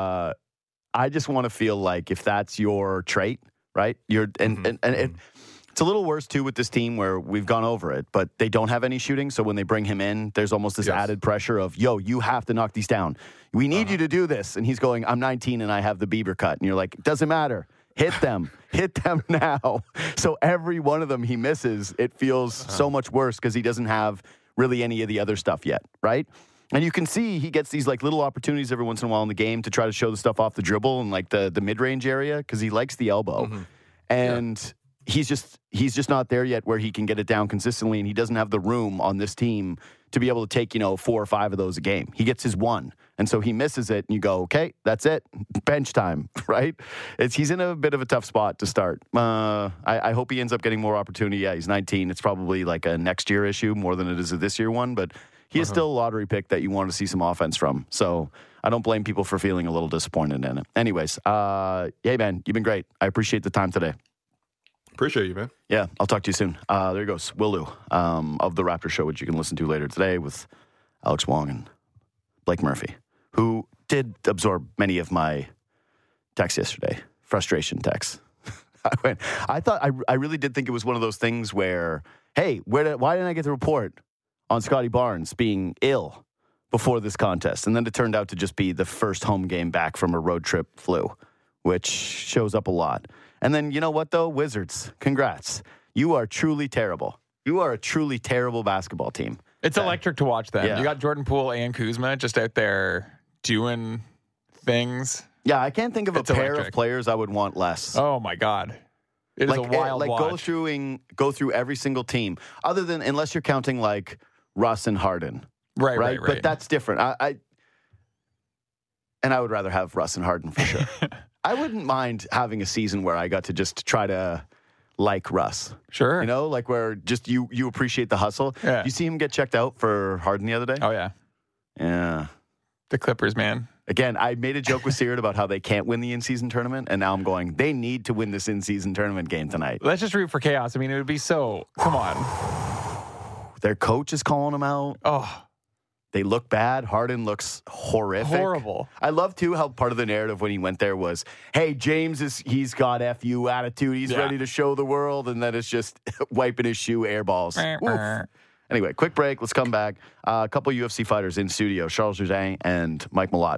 I just want to feel like if that's your trait, right? It's a little worse, too, with this team where we've gone over it, but they don't have any shooting. So when they bring him in, there's almost this added pressure of, you have to knock these down. We need you to do this. And he's going, I'm 19 and I have the Bieber cut. And you're like, it doesn't matter. Hit them. Hit them now. So every one of them he misses, it feels so much worse because he doesn't have really any of the other stuff yet, right? And you can see he gets these like little opportunities every once in a while in the game to try to show the stuff off the dribble and like the mid-range area because he likes the elbow. And he's just not there yet where he can get it down consistently, and he doesn't have the room on this team to be able to take 4 or 5 of those a game. He gets his one, and so he misses it, and you go, okay, that's it, bench time, right? He's in a bit of a tough spot to start. I hope he ends up getting more opportunity. Yeah, he's 19. It's probably like a next year issue more than it is a this year one, but he is still a lottery pick that you want to see some offense from. So I don't blame people for feeling a little disappointed in it. Anyways, hey man, you've been great. I appreciate the time today. Appreciate you, man. Yeah, I'll talk to you soon. There he goes, Will Lou of The Raptor Show, which you can listen to later today with Alex Wong and Blake Murphy, who did absorb many of my texts yesterday, frustration texts. I really did think it was one of those things where, hey, why didn't I get the report on Scotty Barnes being ill before this contest? And then it turned out to just be the first home game back from a road trip flu, which shows up a lot. And then, you know what, though? Wizards, congrats. You are truly terrible. You are a truly terrible basketball team. It's electric to watch them. Yeah. You got Jordan Poole and Kuzma just out there doing things. Yeah, I can't think of a pair electric. Of players I would want less. Oh, my God. It is a wild watch. Go through every single team, other than, unless you're counting, like, Russ and Harden. Right. But that's different. And I would rather have Russ and Harden for sure. I wouldn't mind having a season where I got to just try to like Russ. Sure. You know, like where just you appreciate the hustle. Yeah. You see him get checked out for Harden the other day? Oh, yeah. Yeah. The Clippers, man. Again, I made a joke with Seared about how they can't win the in-season tournament, and now I'm going, they need to win this in-season tournament game tonight. Let's just root for chaos. I mean, it would be so. Come on. Their coach is calling them out. Oh, They look bad. Harden looks horrific. horrible. I love, too, how part of the narrative when he went there was, hey, he's got FU attitude. He's Yeah. ready to show the world. And then it's just wiping his shoe air balls. Oof. Anyway, quick break. Let's come back. A couple UFC fighters in studio, Charles Jourdain and Mike Malott.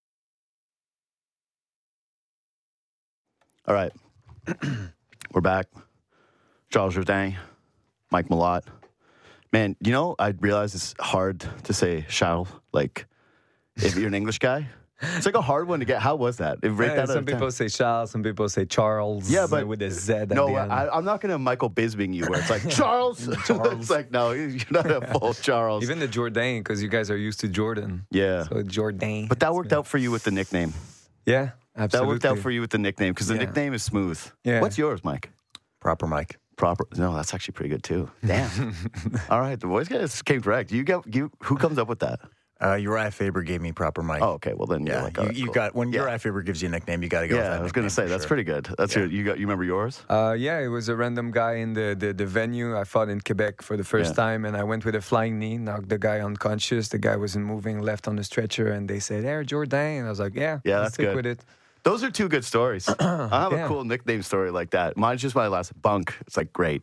All right. We're back. Charles Jourdain, Mike Malott. Man, you know, I realize it's hard to say Charles, like, if you're an English guy. It's like a hard one to get. How was that? Some people say Charles, some people say Charles. Yeah, but with a Z at no, the end. I'm not going to Michael Bisbing you where it's like, Charles. It's like, no, you're not a full Charles. Even the Jourdain, because you guys are used to Jordan. Yeah. So Jourdain. But that worked out for you with the nickname. Yeah, absolutely. That worked out for you with the nickname because the nickname is smooth. Yeah. What's yours, Mike? Proper Mike. Proper. No, that's actually pretty good too. Damn. All right, the boys guys came correct. Who comes up with that? Uriah Faber gave me Proper Mike. Oh, okay. Well, then yeah. you're like, You cool. got when Uriah Faber gives you a nickname, you got to go. with that I was going to say nickname for that's sure. pretty good. That's your, you remember yours? Yeah, it was a random guy in the venue. I fought in Quebec for the first time, and I went with a flying knee, knocked the guy unconscious. The guy wasn't moving, left on the stretcher, and they said, "Hey, Jourdain," and I was like, "Yeah, that's stick good. with it." Those are two good stories. I have a Yeah. cool nickname story like that. Mine's just my last Bunk. It's like great,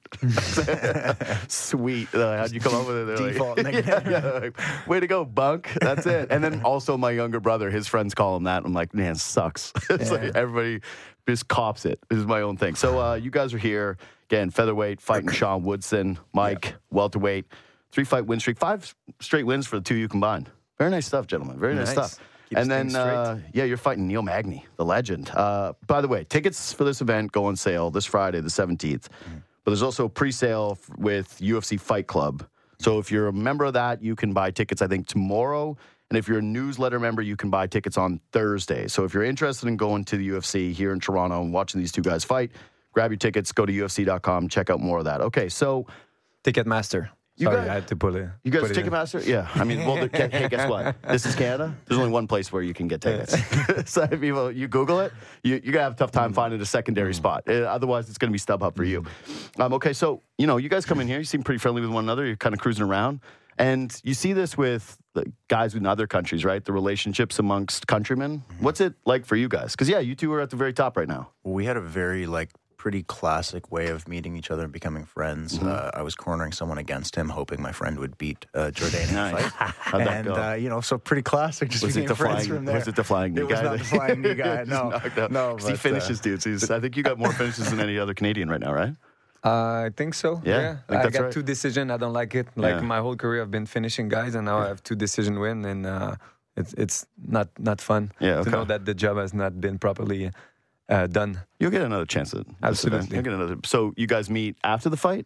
sweet. How'd you come up with it? They're Default like, nickname. like, way to go, Bunk. That's it. And then also my younger brother, his friends call him that. I'm like, man, sucks. It's like everybody just cops it. This is my own thing. So you guys are here again, featherweight fighting Sean Woodson, Mike welterweight, 3-fight win streak, 5 straight wins for the two of you combined. Very nice stuff, gentlemen. Very nice stuff. Keeps And then, things straight. you're fighting Neil Magny, the legend. By the way, tickets for this event go on sale this Friday, the 17th. But there's also pre-sale with UFC Fight Club. So if you're a member of that, you can buy tickets, I think, tomorrow. And if you're a newsletter member, you can buy tickets on Thursday. So if you're interested in going to the UFC here in Toronto and watching these two guys fight, grab your tickets, go to UFC.com, check out more of that. Okay, so Ticketmaster. You Sorry, guys- I had to put it. you guys put it in. Ticketmaster? Yeah. I mean, well, hey, guess what? This is Canada. There's only one place where you can get tickets. So if you Google it, you're going to have a tough time finding a secondary spot. Otherwise, it's going to be StubHub for you. Okay, so, you guys come in here. You seem pretty friendly with one another. You're kind of cruising around. And you see this with the guys in other countries, right? The relationships amongst countrymen. What's it like for you guys? Because, you two are at the very top right now. Well, we had a very pretty classic way of meeting each other and becoming friends. I was cornering someone against him, hoping my friend would beat Jourdain in Nice. a fight. How'd that And go? so pretty classic. Just Was it became the friends flying? from there. Was it the flying knee It was guy? not the flying knee guy. Just No, knocked out. no. 'Cause he but, finishes dudes. I think you got more finishes than any other Canadian right now, right? I think so. Yeah, I Yeah, think I that's got right. 2 decision. I don't like it. Like Yeah. my whole career, I've been finishing guys, and now I have 2 decision win, and it's not fun Yeah, okay. to know that the job has not been properly done. You'll get another chance at this Absolutely. event. You'll get another. So you guys meet after the fight?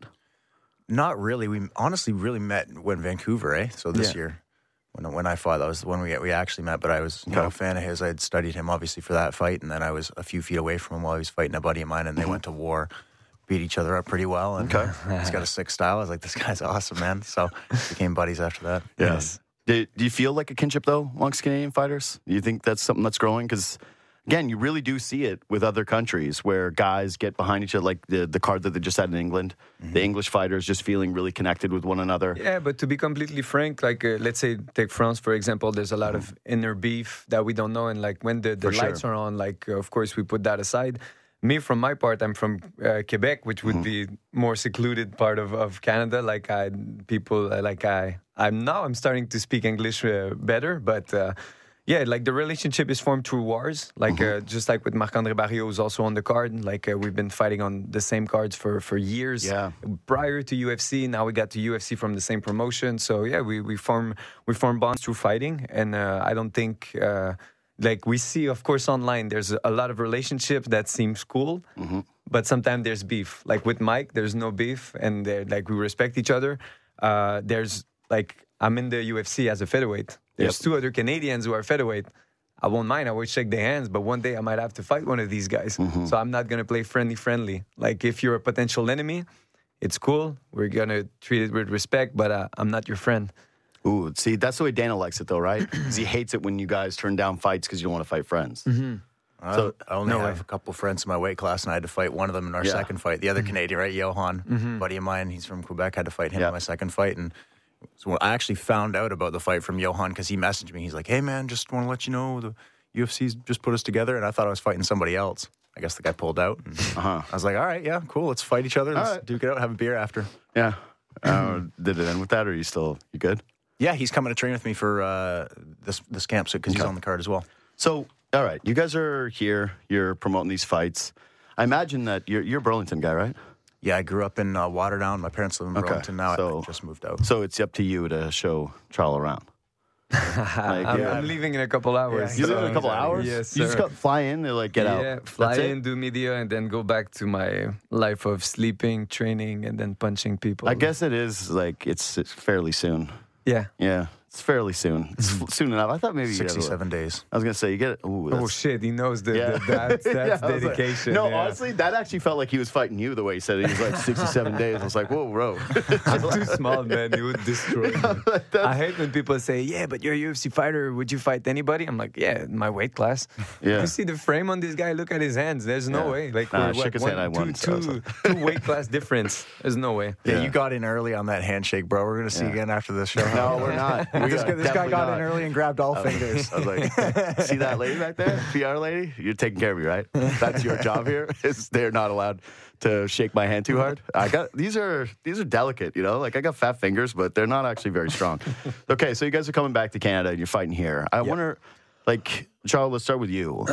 Not really. We honestly really met when Vancouver, So this Yeah. year, when I fought, that was when we actually met. But I was a fan of his. I had studied him obviously for that fight, and then I was a few feet away from him while he was fighting a buddy of mine, and they went to war, beat each other up pretty well. And he's got a sick style. I was like, this guy's awesome, man. So became buddies after that. Yes. Do you feel like a kinship though amongst Canadian fighters? Do you think that's something that's growing? Because again, you really do see it with other countries where guys get behind each other, like the card that they just had in England. The English fighters just feeling really connected with one another. Yeah, but to be completely frank, like let's say take France for example, there's a lot of inner beef that we don't know, and like when the For lights sure. are on, like of course we put that aside. Me, from my part, I'm from Quebec, which would be more secluded part of Canada. Like I'm starting to speak English better, but. Yeah, like the relationship is formed through wars. Like just like with Marc-André Barrios who's also on the card. Like we've been fighting on the same cards for years. Yeah. Prior to UFC, now we got to UFC from the same promotion. So yeah, we form bonds through fighting, and I don't think like we see, of course, online there's a lot of relationships that seems cool, but sometimes there's beef. Like with Mike, there's no beef, and like we respect each other. There's like I'm in the UFC as a featherweight. There's 2 other Canadians who are featherweight. I won't mind. I will shake their hands, but one day I might have to fight one of these guys. So I'm not gonna play friendly. Like if you're a potential enemy, it's cool. We're gonna treat it with respect, but I'm not your friend. Ooh, see, that's the way Dana likes it, though, right? Because he hates it when you guys turn down fights because you don't want to fight friends. So I only have a couple friends in my weight class, and I had to fight one of them in our second fight. The other Canadian, right, Johan, buddy of mine, he's from Quebec, had to fight him in my second fight. And so when I actually found out about the fight from Johan because he messaged me. He's like, "Hey man, just want to let you know the UFC's just put us together," and I thought I was fighting somebody else. I guess the guy pulled out. And I was like, "All right, yeah, cool. Let's fight each other. Let's duke it out, have a beer after." Yeah. Did it end with that, or you good? Yeah, he's coming to train with me for this camp because he's on the card as well. So, all right, you guys are here. You're promoting these fights. I imagine that you're a Burlington guy, right? Yeah, I grew up in Waterdown. My parents live in Burlington now. I just moved out. So it's up to you to show Charles around. I'm leaving in a couple hours. You leave in a couple hours? Yes, You just sir. fly in and get out. Yeah, fly That's it? in, do media, and then go back to my life of sleeping, training, and then punching people. I guess it is it's fairly soon. Yeah. Yeah, it's fairly soon. It's soon enough. I thought maybe you 67 days. I was gonna say you get it. Ooh, Oh shit, he knows that's Yeah, I was like- dedication. no, yeah. honestly, that actually felt like he was fighting you the way he said it. He was like 67 days. I was like, whoa, bro. I'm too small, man. He would destroy me. I hate when people say, "Yeah, but you're a UFC fighter. Would you fight anybody?" I'm like, "Yeah, in my weight class." Yeah. You see the frame on this guy? Look at his hands. There's no Yeah. way. Like Nah, we're shook his hand, I won, so it's two weight class difference. There's no way. Yeah, you got in early on that handshake, bro. We're going to see you again after this show. No, we're not. This guy got in early and grabbed all fingers. I was like, see that lady back there? PR lady? You're taking care of me, right? That's your job here. They're not allowed to shake my hand too hard. These are delicate, I got fat fingers, but they're not actually very strong. Okay, so you guys are coming back to Canada and you're fighting here. I wonder, Charles, let's start with you.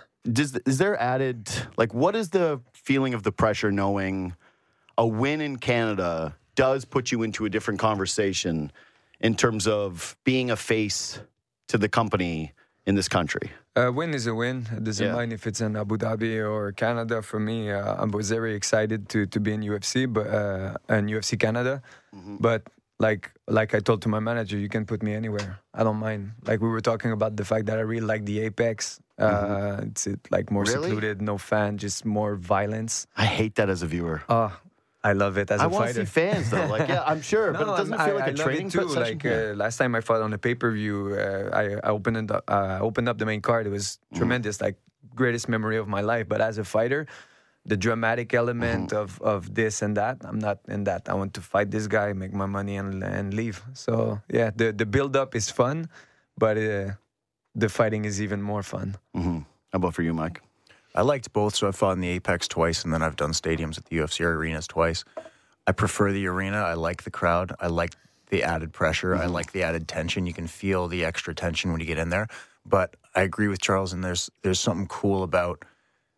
Is there added, what is the feeling of the pressure knowing a win in Canada does put you into a different conversation in terms of being a face to the company in this country? A win is a win. It doesn't mind if it's in Abu Dhabi or Canada. For me, I was very excited to be in UFC, but in UFC Canada. But like I told to my manager, you can put me anywhere. I don't mind. Like we were talking about the fact that I really like the Apex. It's more secluded, no fan, just more violence. I hate that as a viewer. I love it as I a want fighter. to see fans, though. I'm sure, but it doesn't feel like a training too. session. Last time I fought on a pay-per-view, I opened up the main card. It was tremendous, greatest memory of my life. But as a fighter, the dramatic element of this and that, I'm not in that. I want to fight this guy, make my money, and leave. So yeah, the build-up is fun, but the fighting is even more fun. How about for you, Mike? I liked both, so I've fought in the Apex twice, and then I've done stadiums at the UFC arenas twice. I prefer the arena. I like the crowd. I like the added pressure. I like the added tension. You can feel the extra tension when you get in there. But I agree with Charles, and there's something cool about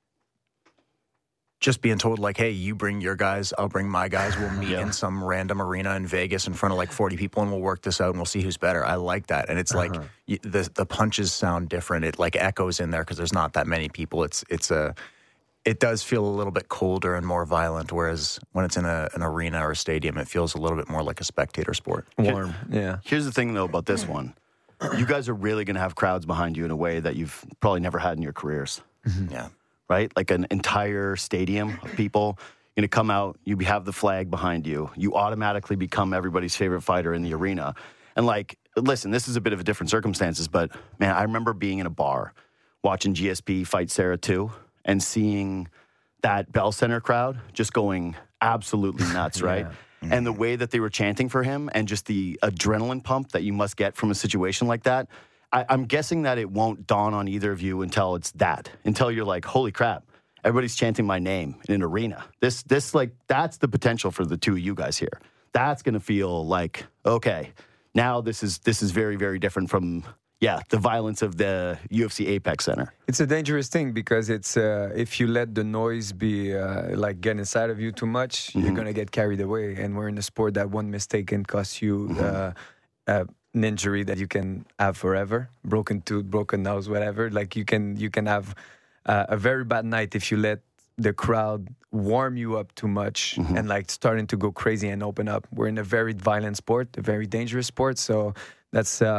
just being told, hey, you bring your guys, I'll bring my guys. We'll meet in some random arena in Vegas in front of 40 people, and we'll work this out, and we'll see who's better. I like that. And it's the punches sound different. It echoes in there because there's not that many people. It does feel a little bit colder and more violent, whereas when it's in an arena or a stadium, it feels a little bit more like a spectator sport. Warm, yeah. Here's the thing, though, about this one. You guys are really going to have crowds behind you in a way that you've probably never had in your careers. Yeah. Right? Like an entire stadium of people. You're going to come out, you have the flag behind you. You automatically become everybody's favorite fighter in the arena. And listen, this is a bit of a different circumstances, but man, I remember being in a bar watching GSP fight Sarah 2 and seeing that Bell Center crowd just going absolutely nuts, right? And the way that they were chanting for him and just the adrenaline pump that you must get from a situation like that. I'm guessing that it won't dawn on either of you until you're like, holy crap, everybody's chanting my name in an arena. That's the potential for the two of you guys here. That's going to feel like, okay, now this is very, very different from, the violence of the UFC Apex Center. It's a dangerous thing because it's if you let the noise be get inside of you too much, you're gonna get carried away. And we're in a sport that one mistake can cost you an injury that you can have forever, broken tooth, broken nose, whatever. You can have a very bad night if you let the crowd warm you up too much and starting to go crazy and open up. We're in a very violent sport, a very dangerous sport. So that's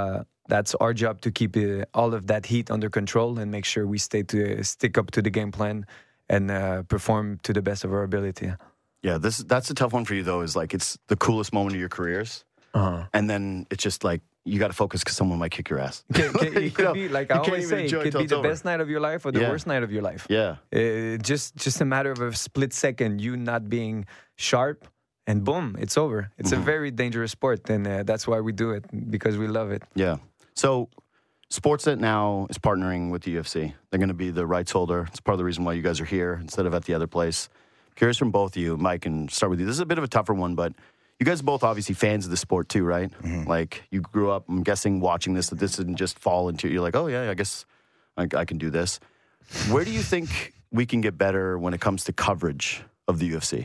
that's our job to keep all of that heat under control and make sure we stick up to the game plan and perform to the best of our ability. Yeah, that's a tough one for you though. Is like it's the coolest moment of your careers, and then it's just like you got to focus because someone might kick your ass. It could be like I always say, it could be the best night of your life or the worst night of your life. Yeah, just a matter of a split second, you not being sharp, and boom, it's over. It's a very dangerous sport, and that's why we do it, because we love it. Yeah. So Sportsnet now is partnering with the UFC. They're going to be the rights holder. It's part of the reason why you guys are here instead of at the other place. Curious from both of you, Mike, and start with you. This is a bit of a tougher one, but you guys are both obviously fans of the sport too, right? Like you grew up, I'm guessing, watching this, that this didn't just fall into, you're like, oh yeah, I guess I can do this. Where do you think we can get better when it comes to coverage of the UFC?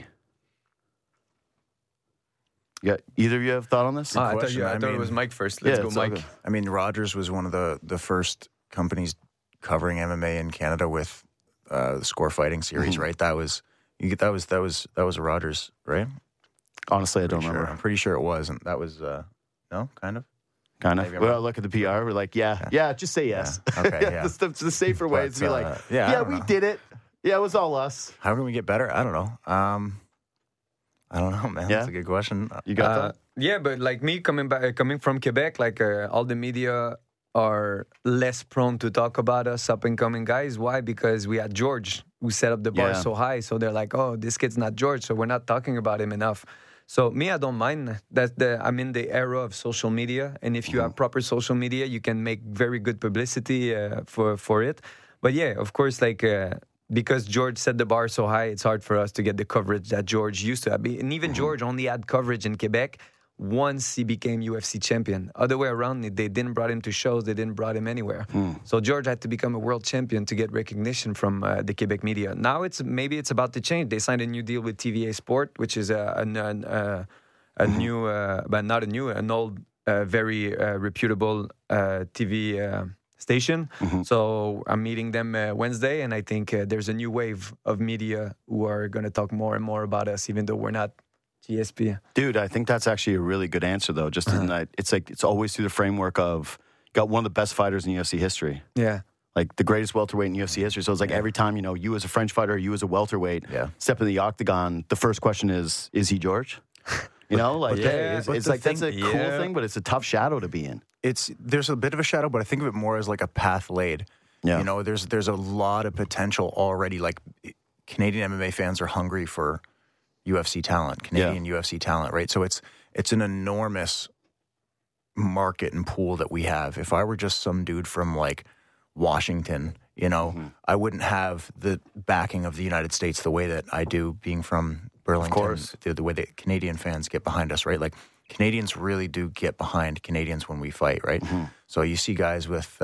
Yeah, either of you have thought on this? I thought it was Mike first. Let's go, Mike. Okay. I mean, Rogers was one of the first companies covering MMA in Canada with the Score Fighting series, right? That was a Rogers, right? Honestly, I don't remember. I'm pretty sure it was, and that was no, kind of. Kind of. Well, look at the PR. We're like, yeah, just say yes. Yeah. Okay, yeah. the safer way is to be like, we know. did it. Yeah, it was all us. How can we get better? I don't know. I don't know, man. Yeah? That's a good question. You got that? Yeah, but like me coming from Quebec, like all the media are less prone to talk about us up and coming guys. Why? Because we had George who set up the bar so high. So they're like, oh, this kid's not George, so we're not talking about him enough. So me, I don't mind that. I'm in the era of social media, and if you have proper social media, you can make very good publicity for it. But yeah, of course, like because George set the bar so high, it's hard for us to get the coverage that George used to have. And even George only had coverage in Quebec once he became UFC champion. Other way around, they didn't brought him to shows. They didn't brought him anywhere. So George had to become a world champion to get recognition from the Quebec media. Now maybe it's about to change. They signed a new deal with TVA Sport, which is an old, very reputable TV station. So I'm meeting them Wednesday, and I think there's a new wave of media who are going to talk more and more about us, even though we're not GSP. Dude, I think that's actually a really good answer, though. Just in that, it's like it's always through the framework of got one of the best fighters in UFC history. Yeah. Like the greatest welterweight in UFC history. So it's like every time, you as a French fighter, you as a welterweight, step in the octagon, the first question is he George? It's like that's a cool thing, but it's a tough shadow to be in. There's a bit of a shadow, but I think of it more as like a path laid. Yeah. There's a lot of potential already. Like Canadian MMA fans are hungry for UFC talent, Canadian UFC talent, right? So it's an enormous market and pool that we have. If I were just some dude from like Washington, I wouldn't have the backing of the United States the way that I do being from Burlington. Of course. The way that Canadian fans get behind us, right? Like Canadians really do get behind Canadians when we fight, right? So you see guys with,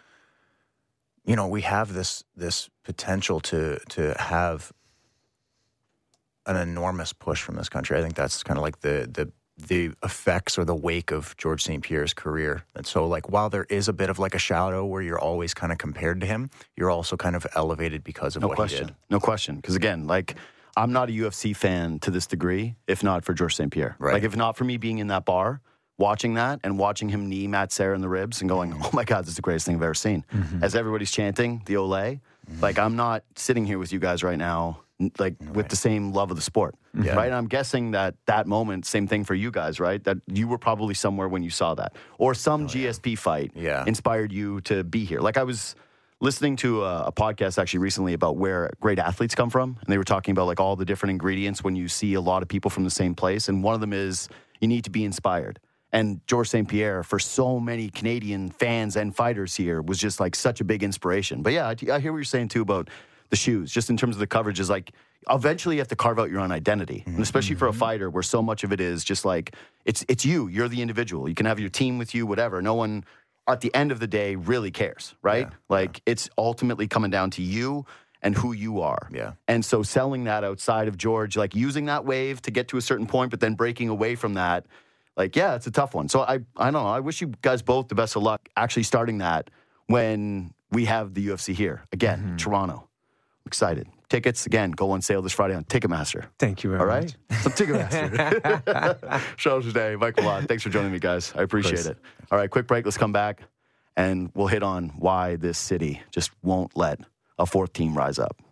we have this potential to have an enormous push from this country. I think that's kind of like the effects or the wake of George St. Pierre's career. And so like while there is a bit of like a shadow where you're always kind of compared to him, you're also kind of elevated because of what he did. No question. Because again, like I'm not a UFC fan to this degree, if not for George St. Pierre. Right. Like if not for me being in that bar, watching that and watching him knee Matt Serra in the ribs and going, oh my God, this is the greatest thing I've ever seen. As everybody's chanting the Olay, like I'm not sitting here with you guys right now with the same love of the sport, right? And I'm guessing that moment, same thing for you guys, right? That you were probably somewhere when you saw that. Or some GSP fight inspired you to be here. Like I was listening to a podcast actually recently about where great athletes come from, and they were talking about like all the different ingredients when you see a lot of people from the same place, and one of them is you need to be inspired. And George St. Pierre, for so many Canadian fans and fighters here, was just like such a big inspiration. But yeah, I hear what you're saying too about the shoes, just in terms of the coverage, is like eventually you have to carve out your own identity. And especially for a fighter where so much of it is just like, it's you're the individual. You can have your team with you, whatever. No one at the end of the day really cares, right? It's ultimately coming down to you and who you are. Yeah. And so selling that outside of George, like using that wave to get to a certain point, but then breaking away from that, like, yeah, it's a tough one. So I don't know. I wish you guys both the best of luck actually starting that when we have the UFC here. Again, Toronto. I'm excited. Tickets, again, go on sale this Friday on Ticketmaster. Thank you very All much. right? So Ticketmaster. Show today. Michael Lott, thanks for joining me, guys. I appreciate it. All right, quick break. Let's come back, and we'll hit on why this city just won't let a fourth team rise up.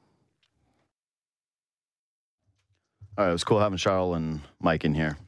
All right, it was cool having Charles and Mike in here.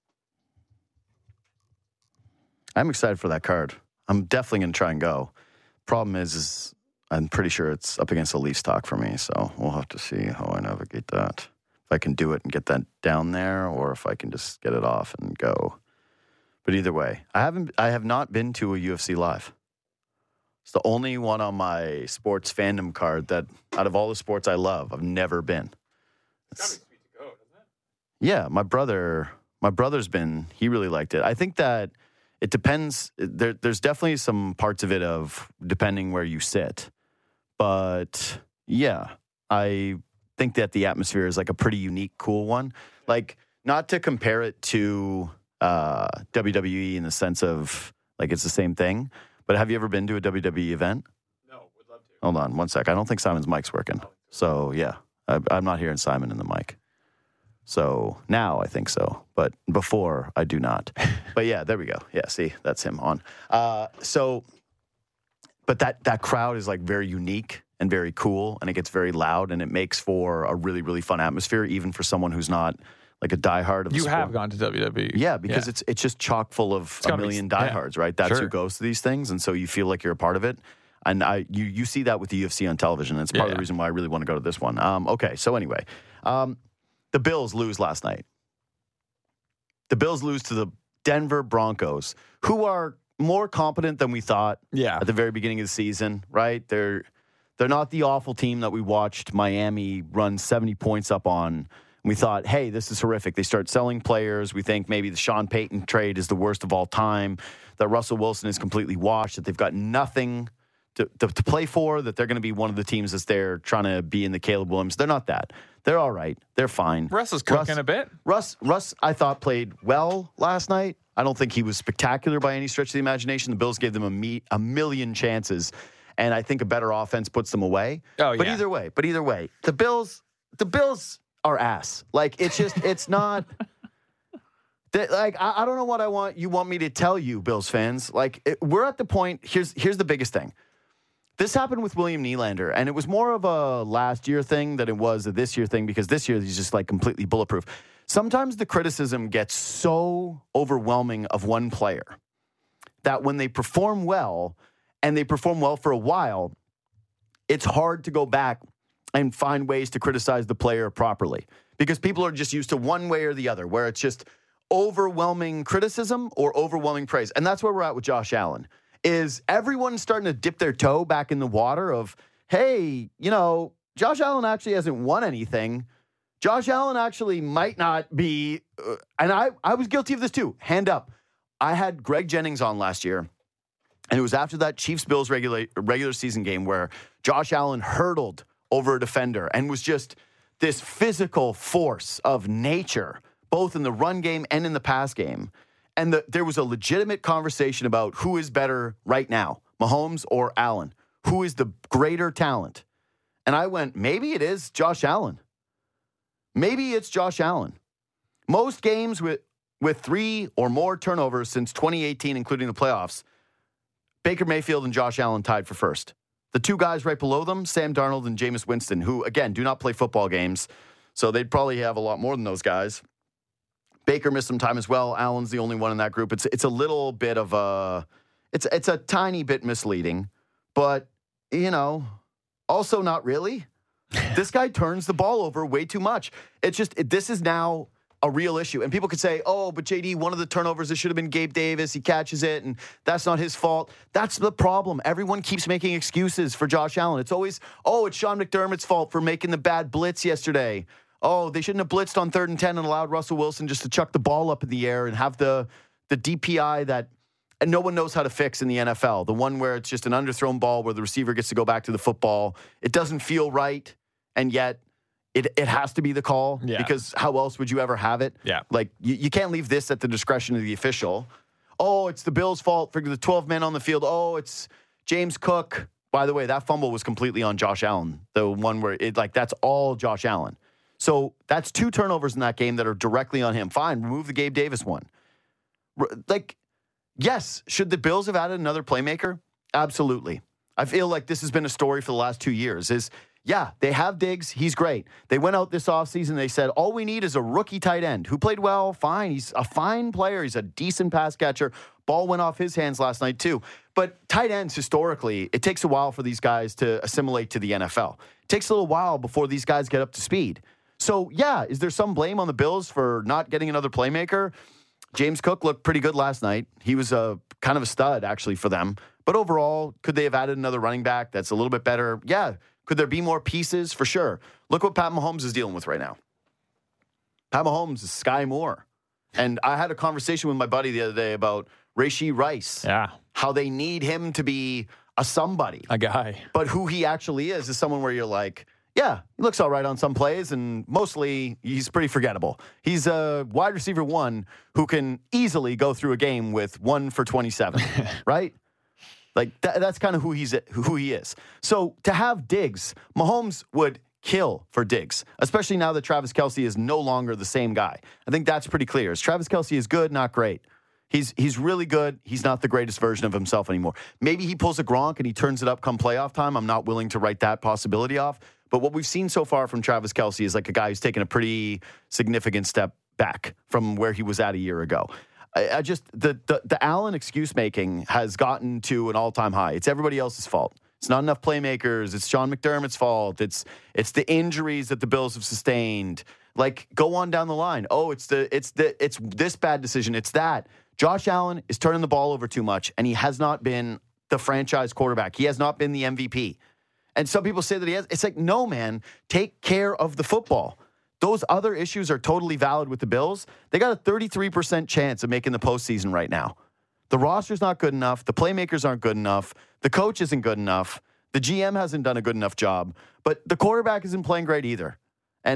I'm excited for that card. I'm definitely going to try and go. Problem is I'm pretty sure it's up against the Leafs talk for me, so we'll have to see how I navigate that. If I can do it and get that down there, or if I can just get it off and go. But either way, I have not been to a UFC live. It's the only one on my sports fandom card that, out of all the sports I love, I've never been. It's gotta be sweet to go, doesn't it? Yeah, my brother's been. He really liked it. I think that it depends. There's definitely some parts of it of depending where you sit. But yeah, I think that the atmosphere is like a pretty unique, cool one. Like, not to compare it to WWE in the sense of like it's the same thing. But have you ever been to a WWE event? No, would love to. Hold on one sec. I don't think Simon's mic's working. So yeah, I'm not hearing Simon in the mic. So now I think so, but before I do not. But yeah, there we go. Yeah, see, that's him on. But that crowd is like very unique and very cool, and it gets very loud, and it makes for a really, really fun atmosphere, even for someone who's not like a diehard of the You sport. have gone to WWE. Yeah, because it's just chock full of a million diehards, right? That's who goes to these things, and so you feel like you're a part of it. And you see that with the UFC on television. And it's part of the reason why I really want to go to this one. Okay, so anyway, the Bills lose last night. The Bills lose to the Denver Broncos, who are more competent than we thought at the very beginning of the season, right? They're not the awful team that we watched Miami run 70 points up on. And we thought, hey, this is horrific. They start selling players. We think maybe the Sean Payton trade is the worst of all time, that Russell Wilson is completely washed, that they've got nothing to play for, that they're going to be one of the teams that's there trying to be in the Caleb Williams. They're not that. They're all right. They're fine. Russ is cooking a bit. Russ, I thought, played well last night. I don't think he was spectacular by any stretch of the imagination. The Bills gave them a million chances, and I think a better offense puts them away. But either way, the Bills are ass. Like, it's just, it's not. Like, I don't know what you want me to tell you, Bills fans. Like, we're at the point. Here's the biggest thing. This happened with William Nylander, and it was more of a last year thing than it was a this year thing, because this year he's just like completely bulletproof. Sometimes the criticism gets so overwhelming of one player that when they perform well, and they perform well for a while, it's hard to go back and find ways to criticize the player properly, because people are just used to one way or the other, where it's just overwhelming criticism or overwhelming praise. And that's where we're at with Josh Allen. Is everyone starting to dip their toe back in the water of, hey, Josh Allen actually hasn't won anything. Josh Allen actually might not be, and I was guilty of this too, hand up. I had Greg Jennings on last year, and it was after that Chiefs-Bills regular season game where Josh Allen hurdled over a defender and was just this physical force of nature, both in the run game and in the pass game. And there was a legitimate conversation about who is better right now, Mahomes or Allen. Who is the greater talent? And I went, maybe it is Josh Allen. Maybe it's Josh Allen. Most games with 3 or more turnovers since 2018, including the playoffs, Baker Mayfield and Josh Allen tied for first. The two guys right below them, Sam Darnold and Jameis Winston, who, again, do not play football games, so they'd probably have a lot more than those guys. Baker missed some time as well. Allen's the only one in that group. It's a little bit of a... It's a tiny bit misleading, but, also not really. This guy turns the ball over way too much. This is now a real issue. And people could say, oh, but JD, one of the turnovers, it should have been Gabe Davis. He catches it, and that's not his fault. That's the problem. Everyone keeps making excuses for Josh Allen. It's always, it's Sean McDermott's fault for making the bad blitz yesterday. Oh, they shouldn't have blitzed on 3rd and 10 and allowed Russell Wilson just to chuck the ball up in the air and have the DPI that no one knows how to fix in the NFL. The one where it's just an underthrown ball where the receiver gets to go back to the football. It doesn't feel right, and yet it has to be the call, because how else would you ever have it? Yeah. Like, you can't leave this at the discretion of the official. Oh, it's the Bills' fault for the 12 men on the field. Oh, it's James Cook by the way, that fumble was completely on Josh Allen. The one where that's all Josh Allen. So that's 2 turnovers in that game that are directly on him. Fine, remove the Gabe Davis one. Yes, should the Bills have added another playmaker? Absolutely. I feel like this has been a story for the last 2 years. They have Diggs. He's great. They went out this offseason. They said, all we need is a rookie tight end who played well, fine. He's a fine player. He's a decent pass catcher. Ball went off his hands last night too. But tight ends, historically, it takes a while for these guys to assimilate to the NFL. It takes a little while before these guys get up to speed. So, is there some blame on the Bills for not getting another playmaker? James Cook looked pretty good last night. He was kind of a stud, actually, for them. But overall, could they have added another running back that's a little bit better? Yeah. Could there be more pieces? For sure. Look what Pat Mahomes is dealing with right now. Pat Mahomes is Sky Moore. And I had a conversation with my buddy the other day about Rashee Rice. Yeah. How they need him to be a somebody. A guy. But who he actually is someone where you're like, yeah, he looks all right on some plays, and mostly he's pretty forgettable. He's a wide receiver 1 who can easily go through a game with 1 for 27, right? Like, that's kind of who he is. So to have Diggs, Mahomes would kill for Diggs, especially now that Travis Kelce is no longer the same guy. I think that's pretty clear. Travis Kelce is good, not great. He's really good. He's not the greatest version of himself anymore. Maybe he pulls a Gronk and he turns it up come playoff time. I'm not willing to write that possibility off. But what we've seen so far from Travis Kelce is like a guy who's taken a pretty significant step back from where he was at a year ago. I just the Allen excuse making has gotten to an all-time high. It's everybody else's fault. It's not enough playmakers. It's Sean McDermott's fault. It's the injuries that the Bills have sustained. Like, go on down the line. Oh, it's this bad decision. It's that. Josh Allen is turning the ball over too much, and he has not been the franchise quarterback. He has not been the MVP. And some people say that he has. It's like, no, man, take care of the football. Those other issues are totally valid with the Bills. They got a 33% chance of making the postseason right now. The roster's not good enough. The playmakers aren't good enough. The coach isn't good enough. The GM hasn't done a good enough job. But the quarterback isn't playing great either. And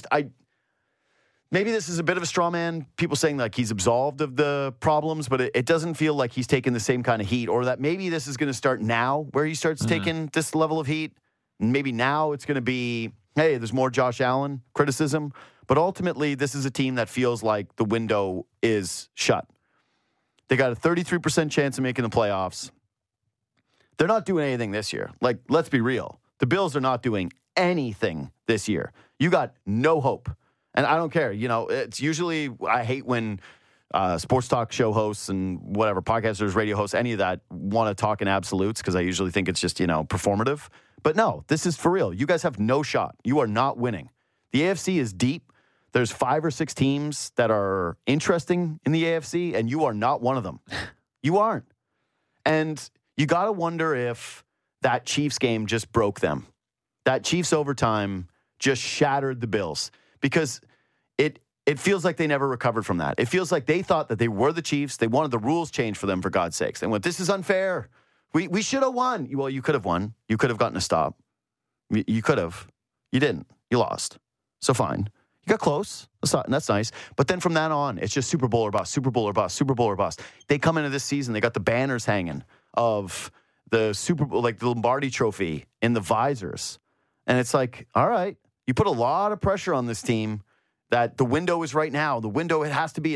maybe this is a bit of a straw man, people saying like he's absolved of the problems, but it doesn't feel like he's taking the same kind of heat, or that maybe this is going to start now where he starts taking this level of heat. Maybe now it's going to be, hey, there's more Josh Allen criticism. But ultimately, this is a team that feels like the window is shut. They got a 33% chance of making the playoffs. They're not doing anything this year. Like, let's be real. The Bills are not doing anything this year. You got no hope. And I don't care. You know, it's usually, I hate when sports talk show hosts and whatever, podcasters, radio hosts, any of that want to talk in absolutes, because I usually think it's just, performative. But no, this is for real. You guys have no shot. You are not winning. The AFC is deep. There's 5 or 6 teams that are interesting in the AFC, and you are not one of them. You aren't. And you got to wonder if that Chiefs game just broke them. That Chiefs overtime just shattered the Bills, because it feels like they never recovered from that. It feels like they thought that they were the Chiefs. They wanted the rules changed for them, for God's sakes. They went, this is unfair. We should have won. Well, you could have won. You could have gotten a stop. You could have. You didn't. You lost. So fine. You got close. That's nice. But then from that on, it's just Super Bowl or bust, Super Bowl or bust, Super Bowl or bust. They come into this season, they got the banners hanging of the Super Bowl, like the Lombardi Trophy in the visors. And it's like, all right, you put a lot of pressure on this team that the window is right now. The window, it has to be.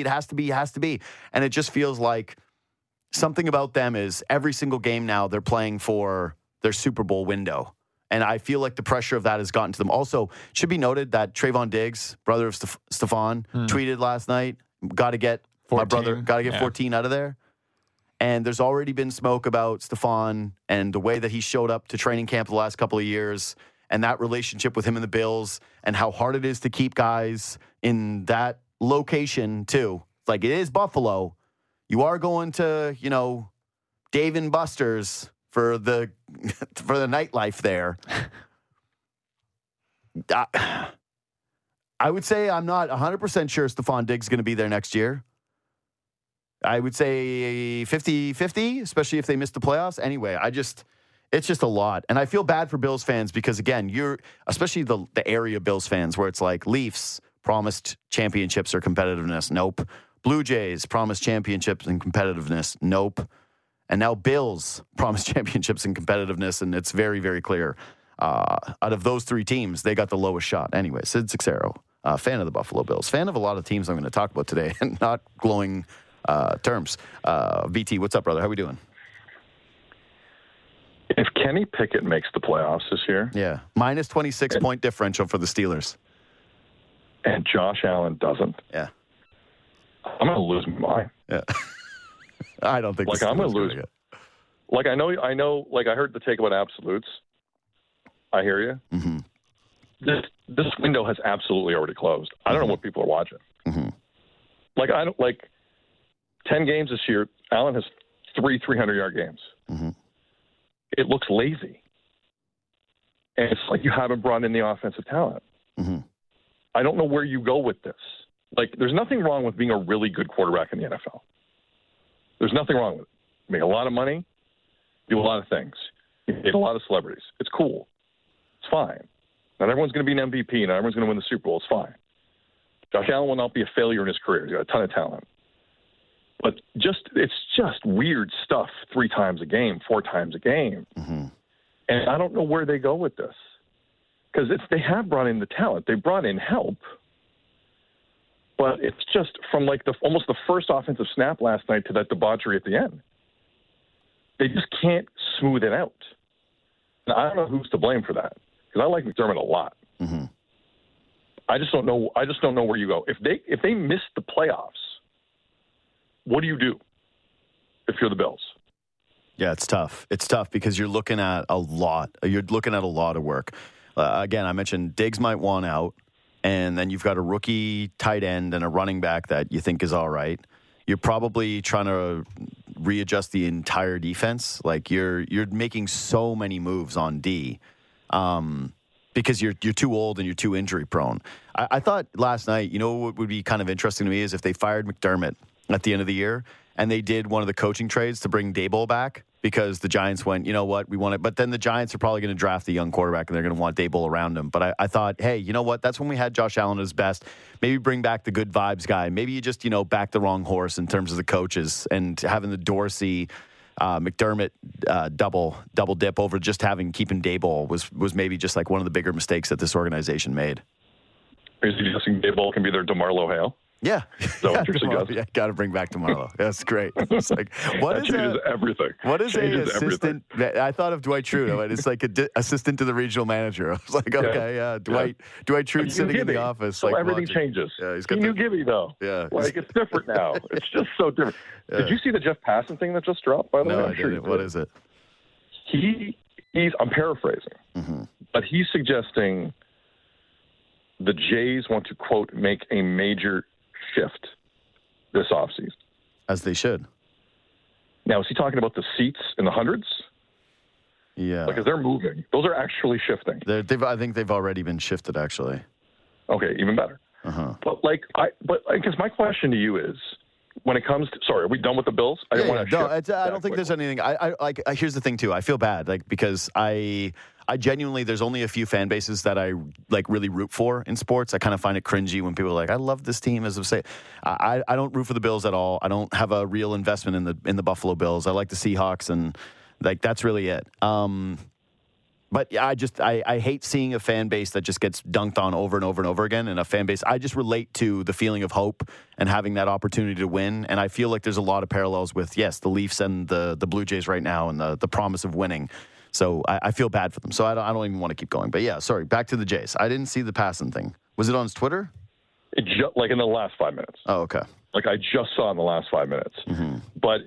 And it just feels like something about them is every single game now they're playing for their Super Bowl window. And I feel like the pressure of that has gotten to them. Also, it should be noted that Trayvon Diggs, brother of Stephon, tweeted last night, got to get 14 out of there. And there's already been smoke about Stephon and the way that he showed up to training camp the last couple of years, and that relationship with him and the Bills, and how hard it is to keep guys in that location too. Like, it is Buffalo. You are going to, Dave and Buster's for the nightlife there. I would say I'm not 100% sure Stephon Diggs is going to be there next year. I would say 50-50, especially if they miss the playoffs. Anyway, it's just a lot. And I feel bad for Bills fans because, again, especially the area Bills fans, where it's like Leafs promised championships or competitiveness. Nope. Blue Jays promised championships and competitiveness. Nope. And now Bills promise championships and competitiveness, and it's very, very clear. Out of those three teams, they got the lowest shot. Anyway, Sid Cixero, fan of the Buffalo Bills, fan of a lot of teams I'm going to talk about today, and not glowing terms. VT, what's up, brother? How we doing? If Kenny Pickett makes the playoffs this year, yeah, minus 26 point differential for the Steelers, and Josh Allen doesn't, yeah, I'm going to lose my mind. Yeah, I don't think I'm going to lose. Like I know. Like I heard the take about absolutes. I hear you. Mm-hmm. This window has absolutely already closed. I don't know what people are watching. Mm-hmm. I don't 10 games this year. Allen has 300-yard games. Mm-hmm. It looks lazy. And it's like you haven't brought in the offensive talent. Mm-hmm. I don't know where you go with this. There's nothing wrong with being a really good quarterback in the NFL. There's nothing wrong with it. You make a lot of money, do a lot of things. You meet a lot of celebrities. It's cool. It's fine. Not everyone's going to be an MVP. Not everyone's going to win the Super Bowl. It's fine. Josh Allen will not be a failure in his career. He's got a ton of talent. But it's just weird stuff 3 times a game, 4 times a game. Mm-hmm. And I don't know where they go with this. Because they have brought in the talent. They brought in help. But it's just from almost the first offensive snap last night to that debauchery at the end. They just can't smooth it out. And I don't know who's to blame for that. Because I like McDermott a lot. Mm-hmm. I just don't know where you go. If they miss the playoffs, what do you do if you're the Bills? Yeah, it's tough. It's tough because you're looking at a lot. You're looking at a lot of work. Again, I mentioned Diggs might want out, and then you've got a rookie tight end and a running back that you think is all right. You're probably trying to readjust the entire defense. You're making so many moves on D. Because you're too old and you're too injury prone. I thought last night, what would be kind of interesting to me is if they fired McDermott at the end of the year and they did one of the coaching trades to bring Daboll back because the Giants went, you know what, we want it. But then the Giants are probably going to draft a young quarterback and they're going to want Daboll around him. But I thought, hey, you know what? That's when we had Josh Allen at his best. Maybe bring back the good vibes guy. Maybe you just, back the wrong horse in terms of the coaches and having the Dorsey McDermott double dip over just keeping Daboll was maybe just one of the bigger mistakes that this organization made. Are you suggesting Daboll can be their DeMarlo Hale? Yeah. Yeah, got to bring back DeMarlo. That's great. It's what is everything. What is changes a assistant? Everything. I thought of Dwight Schrute. It's like assistant to the regional manager. I was like, okay, yeah, Dwight Schrute sitting in the office. So everything changes. Yeah, he knew Gibby though. Yeah, it's different now. It's just so different. Yeah. Did you see the Jeff Passan thing that just dropped? By the way, no, I didn't. What is it? I'm paraphrasing, but he's suggesting the Jays want to quote make a major shift this offseason. As they should. Now, is he talking about the seats in the hundreds? Yeah. Because they're moving. Those are actually shifting. I think they've already been shifted, actually. Okay, even better. Uh-huh. But I guess my question to you is, when it comes to, sorry, are we done with the Bills? I don't think there's anything. Here's the thing too. I feel bad, because I genuinely, there's only a few fan bases that I really root for in sports. I kind of find it cringy when people are like, I love this team. As I say, I don't root for the Bills at all. I don't have a real investment in the Buffalo Bills. I like the Seahawks, and that's really it. But yeah, I hate seeing a fan base that just gets dunked on over and over and over again. And a fan base, I just relate to the feeling of hope and having that opportunity to win. And I feel like there's a lot of parallels with, yes, the Leafs and the Blue Jays right now and the promise of winning. So I feel bad for them. So I don't even want to keep going. But yeah, sorry, back to the Jays. I didn't see the Passan thing. Was it on his Twitter? In the last 5 minutes. Oh, okay. I just saw in the last 5 minutes. Mm-hmm. But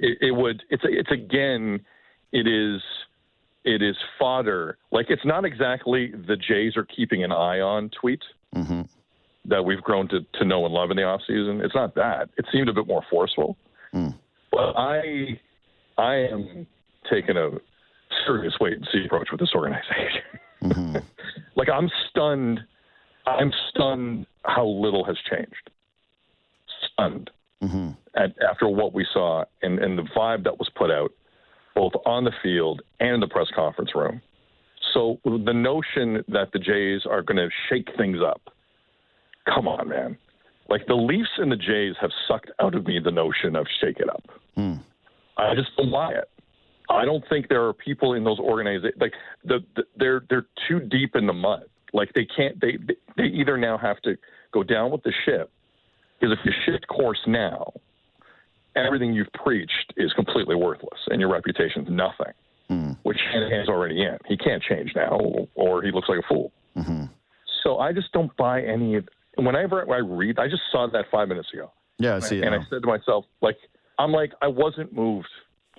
it is fodder. It's not exactly the Jays are keeping an eye on tweet that we've grown to know and love in the offseason. It's not that. It seemed a bit more forceful. But I am taking a serious wait-and-see approach with this organization. I'm stunned. I'm stunned how little has changed. Stunned. After what we saw and the vibe that was put out, both on the field and in the press conference room. So the notion that the Jays are going to shake things up, come on, man. The Leafs and the Jays have sucked out of me the notion of shake it up. I just don't buy it. I don't think there are people in those organizations like they're too deep in the mud. Like they can't. They either now have to go down with the ship, because if you shift course now, everything you've preached is completely worthless and your reputation's nothing. Which Shanahan's already in. He can't change now, or he looks like a fool. So I just don't buy any of. Whenever I read, I just saw that 5 minutes ago. Yeah, I see it. And I said to myself, I wasn't moved.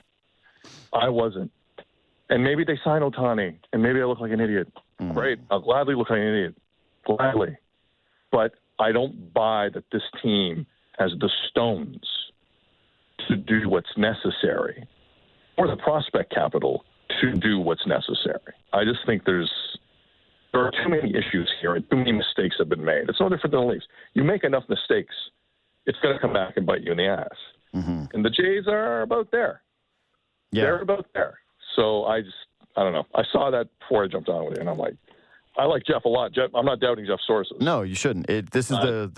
I wasn't. And maybe they sign Ohtani, and maybe I look like an idiot. Great, I'll gladly look like an idiot. Gladly. But I don't buy that this team has the stones to do what's necessary, or the prospect capital to do what's necessary. I just think there are too many issues here, and too many mistakes have been made. It's no different than the Leafs. You make enough mistakes, it's going to come back and bite you in the ass. And the Jays are about there. Yeah. They're about there. So I don't know. I saw that before I jumped on with it, and I'm like, I like Jeff a lot. Jeff, I'm not doubting Jeff's sources. No, you shouldn't. This is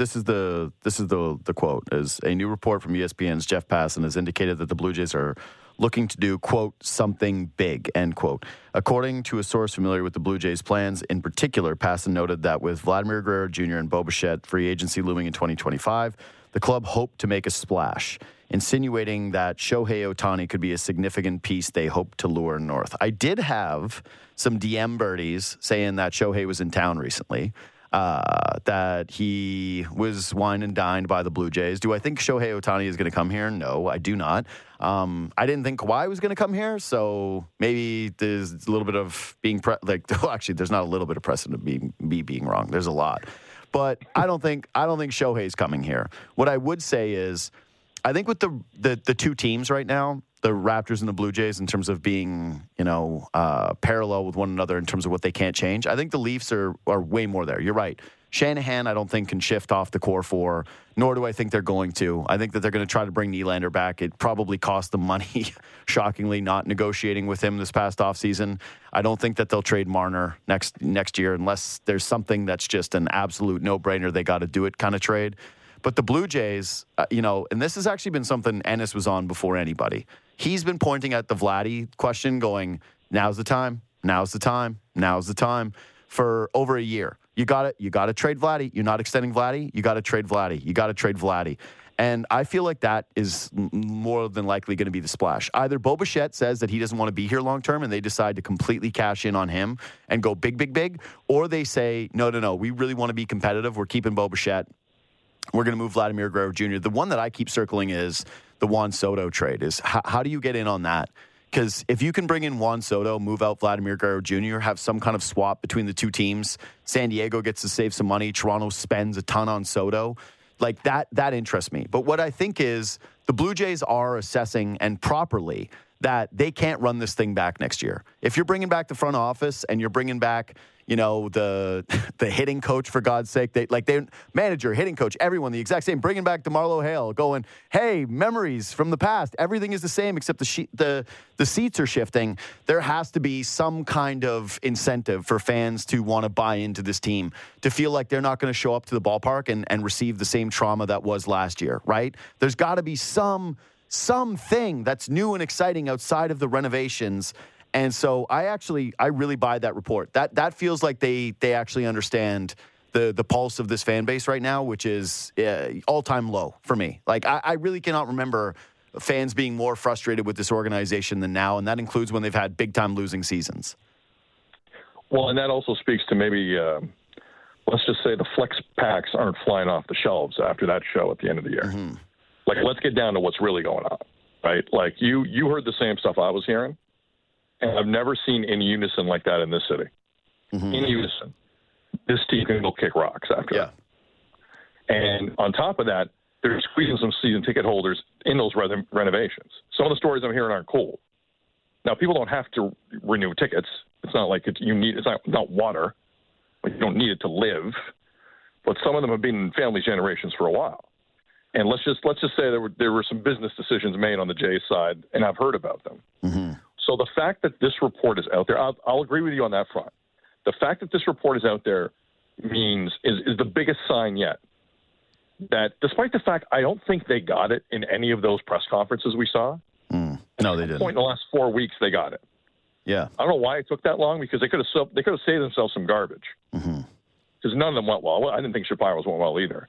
the quote. As a new report from ESPN's Jeff Passan has indicated that the Blue Jays are looking to do, quote, something big, end quote. According to a source familiar with the Blue Jays' plans, in particular, Passan noted that with Vladimir Guerrero Jr. and Bo Bichette free agency looming in 2025, the club hoped to make a splash, insinuating that Shohei Ohtani could be a significant piece they hope to lure north. I did have some DM birdies saying that Shohei was in town recently, that he was wined and dined by the Blue Jays. Do I think Shohei Ohtani is going to come here? No, I do not. I didn't think Kawhi was going to come here, so maybe there's a little bit of being actually, there's not a little bit of precedent of me being wrong. There's a lot, but I don't think Shohei's coming here. What I would say is, I think with the two teams right now, the Raptors and the Blue Jays, in terms of being, parallel with one another in terms of what they can't change, I think the Leafs are way more there. You're right. Shanahan, I don't think, can shift off the core four, nor do I think they're going to. I think that they're going to try to bring Nylander back. It probably cost them money, shockingly, not negotiating with him this past offseason. I don't think that they'll trade Marner next year unless there's something that's just an absolute no-brainer, they got to do it kind of trade. But the Blue Jays, and this has actually been something Ennis was on before anybody. He's been pointing at the Vladdy question going, now's the time, now's the time, now's the time, for over a year. You got to trade Vladdy. You're not extending Vladdy. You got to trade Vladdy. You got to trade Vladdy. And I feel like that is more than likely going to be the splash. Either Bo Bichette says that he doesn't want to be here long term and they decide to completely cash in on him and go big, big, big, or they say, no, we really want to be competitive. We're keeping Bo Bichette. We're going to move Vladimir Guerrero Jr. The one that I keep circling is the Juan Soto trade. Is how do you get in on that? Because if you can bring in Juan Soto, move out Vladimir Guerrero Jr., have some kind of swap between the two teams, San Diego gets to save some money, Toronto spends a ton on Soto, like that interests me. But what I think is the Blue Jays are assessing, and properly, that they can't run this thing back next year. If you're bringing back the front office and you're bringing back, the hitting coach, for God's sake, they manager, hitting coach, everyone, the exact same, bringing back DeMarlo Hale, going, hey, memories from the past. Everything is the same except the seats are shifting. There has to be some kind of incentive for fans to want to buy into this team, to feel like they're not going to show up to the ballpark and receive the same trauma that was last year, right? There's got to be something that's new and exciting outside of the renovations. And so I really buy that report. That feels like they actually understand the pulse of this fan base right now, which is all-time low for me. Like, I really cannot remember fans being more frustrated with this organization than now, and that includes when they've had big-time losing seasons. Well, and that also speaks to maybe, let's just say the flex packs aren't flying off the shelves after that show at the end of the year. Mm-hmm. Like, let's get down to what's really going on, right? Like, you heard the same stuff I was hearing. And I've never seen in unison like that in this city. Mm-hmm. In unison. This team can go kick rocks after that. And on top of that, they're squeezing some season ticket holders in those renovations. Some of the stories I'm hearing aren't cool. Now, people don't have to renew tickets. It's not like it's not water. Like, you don't need it to live. But some of them have been in family generations for a while. And let's just say there were some business decisions made on the Jays side, and I've heard about them. Mm-hmm. So the fact that this report is out there, I'll agree with you on that front. The fact that this report is out there is the biggest sign yet that, despite the fact I don't think they got it in any of those press conferences we saw, No, they At didn't. some point in the last 4 weeks, they got it. Yeah. I don't know why it took that long because they could have saved themselves some garbage. Because none of them went well. I didn't think Shapiro's went well either.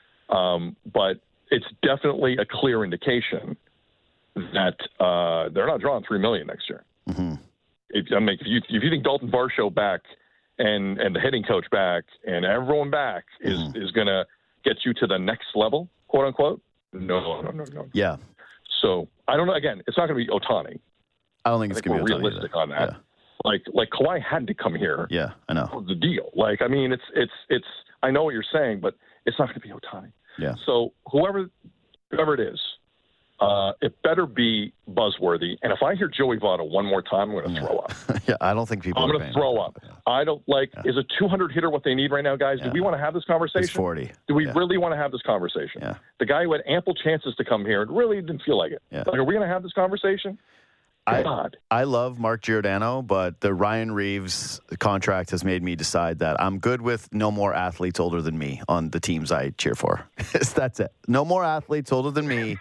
But it's definitely a clear indication that they're not drawing $3 million next year. If you think Dalton Varsho back and the hitting coach back and everyone back is going to get you to the next level, quote unquote, no. Yeah. So I don't know. Again, it's not going to be Ohtani. I don't think it's going to be we're realistic either. on that. Yeah. Like Kawhi had to come here. Yeah, I know. For the deal. Like, I mean, it's. I know what you're saying, but it's not going to be Ohtani. Yeah. So whoever it is, it better be buzzworthy. And if I hear Joey Votto one more time, I'm going to throw up. Yeah, I don't think people. I'm going to throw up. Yeah. I don't like. Yeah. Is a 200 hitter what they need right now, guys? Do we want to have this conversation? It's 40. Do we really want to have this conversation? Yeah. The guy who had ample chances to come here and really didn't feel like it. Yeah. Like, are we going to have this conversation? I love Mark Giordano, but the Ryan Reeves contract has made me decide that I'm good with no more athletes older than me on the teams I cheer for. That's it. No more athletes older than me.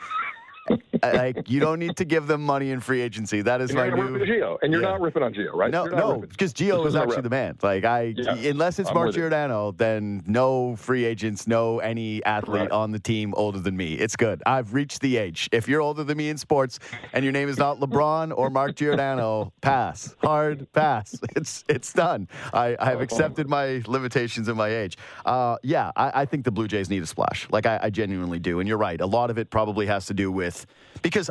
Like, you don't need to give them money in free agency. That is my new. Gio, and you're not ripping on Gio, right? No, because Gio is actually the man. Like unless it's Mark Giordano, then no free agents, no any athlete on the team older than me. It's good. I've reached the age. If you're older than me in sports and your name is not LeBron or Mark Giordano, pass. Hard pass. It's done. I've accepted my limitations in my age. I think the Blue Jays need a splash. Like I genuinely do. And you're right. A lot of it probably has to do with because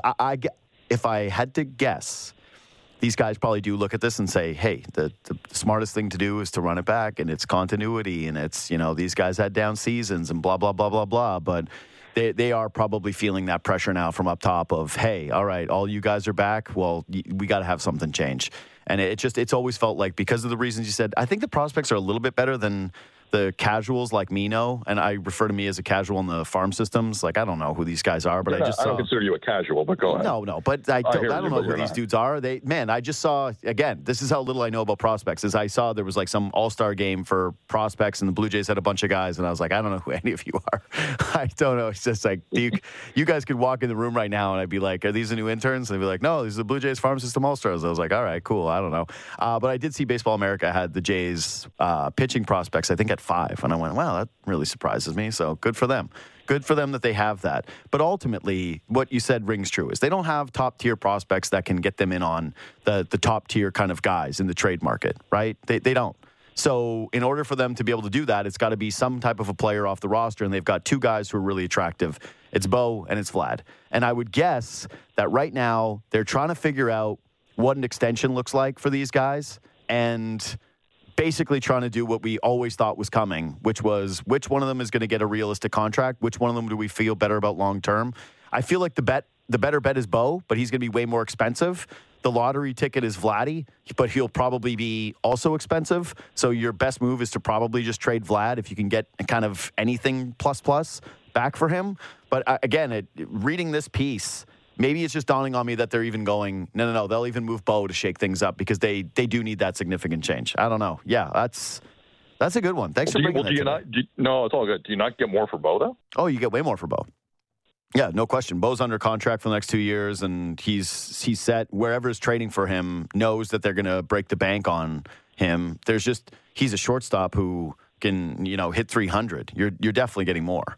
if I had to guess, these guys probably do look at this and say, hey, the smartest thing to do is to run it back, and it's continuity, and it's, these guys had down seasons and blah, blah, blah, blah, blah. But they are probably feeling that pressure now from up top of, hey, all right, all you guys are back. Well, we got to have something change. And it's always felt like, because of the reasons you said, I think the prospects are a little bit better than the casuals like me know, and I refer to me as a casual in the farm systems. Like, I don't know who these guys are, but I don't consider you a casual, but go ahead. No, but I don't know who these dudes are. I just saw, again, this is how little I know about prospects, is I saw there was like some all-star game for prospects, and the Blue Jays had a bunch of guys, and I was like, I don't know who any of you are. I don't know. It's just like, you guys could walk in the room right now, and I'd be like, are these the new interns? And they'd be like, no, these are the Blue Jays Farm System All-Stars. I was like, all right, cool. I don't know. But I did see Baseball America had the Jays pitching prospects, I think, at 5. And I went, wow, that really surprises me. So good for them. Good for them that they have that. But ultimately, what you said rings true, is they don't have top-tier prospects that can get them in on the top-tier kind of guys in the trade market, right? They don't. So in order for them to be able to do that, it's got to be some type of a player off the roster, and they've got 2 guys who are really attractive. It's Bo and it's Vlad. And I would guess that right now they're trying to figure out what an extension looks like for these guys, and basically trying to do what we always thought was coming, which was which one of them is going to get a realistic contract, which one of them do we feel better about long term. I feel like the better bet is Bo, but he's going to be way more expensive. The lottery ticket is Vladdy, but he'll probably be also expensive. So your best move is to probably just trade Vlad if you can get kind of anything plus back for him. But again, reading this piece, maybe it's just dawning on me that they're even going, no, they'll even move Bo to shake things up, because they do need that significant change. I don't know. Yeah, that's a good one. Thanks for bringing that. No, it's all good. Do you not get more for Bo, though? Oh, you get way more for Bo. Yeah, no question. Bo's under contract for the next 2 years, and he's set. Wherever's trading for him knows that they're going to break the bank on him. He's a shortstop who can, hit 300. You're definitely getting more.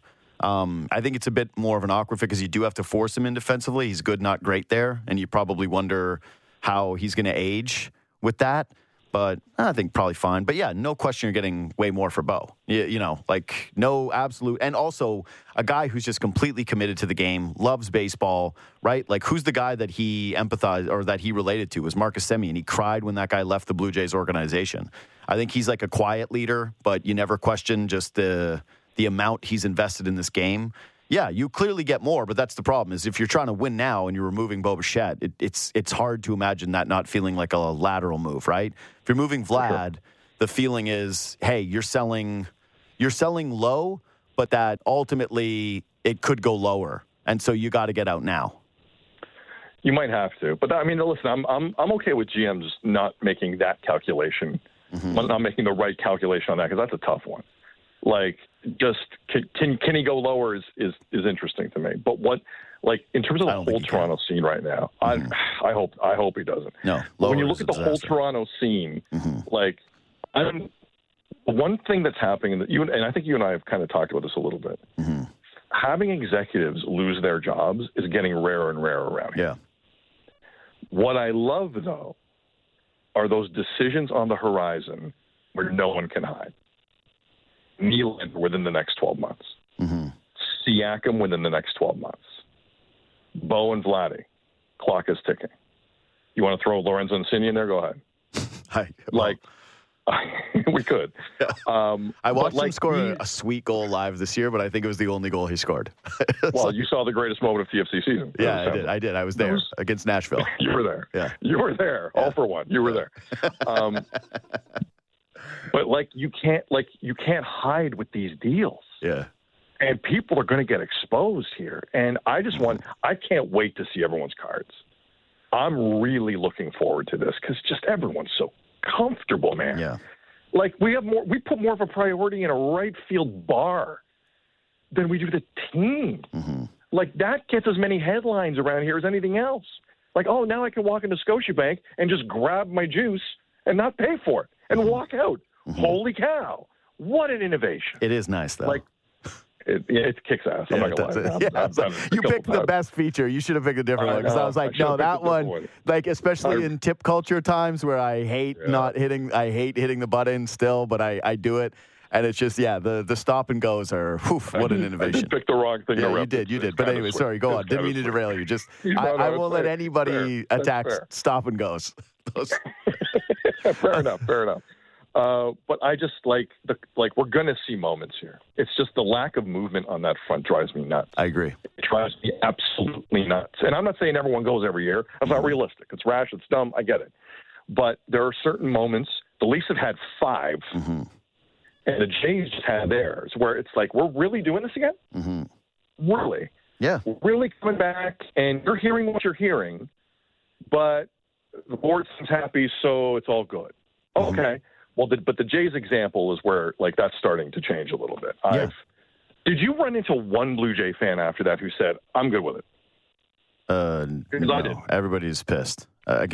I think it's a bit more of an awkward fit because you do have to force him in defensively. He's good, not great there, and you probably wonder how he's going to age with that. But I think probably fine. But yeah, no question you're getting way more for Bo. No absolute. And also a guy who's just completely committed to the game, loves baseball, right? Like, who's the guy that he empathized or that he related to was Marcus Semien. He cried when that guy left the Blue Jays organization. I think he's like a quiet leader, but you never question just the amount he's invested in this game. Yeah, you clearly get more, but that's the problem, is if you're trying to win now and you're removing Bo Bichette, it's hard to imagine that not feeling like a lateral move, right? If you're moving Vlad, the feeling is, hey, you're selling low, but that ultimately it could go lower, and so you got to get out now. You might have to, but I mean, listen, I'm okay with GMs not making that calculation, not making the right calculation on that, because that's a tough one. Like, just can he go lower is interesting to me. But what like in terms of I the don't whole think he can. Toronto scene right now, I hope he doesn't. No, But when you lowers look at the a whole disaster. Toronto scene, like one thing that's happening that and I think you and I have kind of talked about this a little bit. Having executives lose their jobs is getting rarer and rarer around here. Yeah. What I love, though, are those decisions on the horizon where no one can hide. Nylander within the next 12 months. Siakam within the next 12 months. Bo and Vladdy. Clock is ticking. You want to throw Lorenzo Insigne in there? Go ahead. We could. I watched him score a sweet goal live this year, but I think it was the only goal he scored. Well, you saw the greatest moment of TFC season. Yeah, I did. I was there against Nashville. You were there. Yeah. You were there. All for one. You were there. But you can't hide with these deals. Yeah. And people are going to get exposed here. And I can't wait to see everyone's cards. I'm really looking forward to this because just everyone's so comfortable, man. Yeah. We put more of a priority in a right field bar than we do the team. That gets as many headlines around here as anything else. Now I can walk into Scotiabank and just grab my juice and not pay for it and walk out. Holy cow. What an innovation. It is nice, though. It kicks ass. I'm not going to lie. You picked the best feature. You should have picked a different one because I was like, no, that one. Especially in tip culture times where I hate hitting the button still, but I do it, and it's just the stop and goes are what an innovation. I did pick the wrong thing. Yeah, you did. But anyway, sorry, go on. Didn't mean to derail you. Just I won't let anybody attack stop and goes. Fair enough. But I just we're going to see moments here. It's just the lack of movement on that front drives me nuts. I agree. It drives me absolutely nuts. And I'm not saying everyone goes every year. That's not realistic. It's rash. It's dumb. I get it. But there are certain moments. The Leafs have had 5, and the Jays just had theirs, where it's we're really doing this again? Really? Yeah. We're really coming back, and you're hearing what you're hearing, but the board seems happy, so it's all good. Okay. Well, but the Jays example is where that's starting to change a little bit. Did you run into one Blue Jay fan after that who said, "I'm good with it"? No. I did. Everybody's pissed.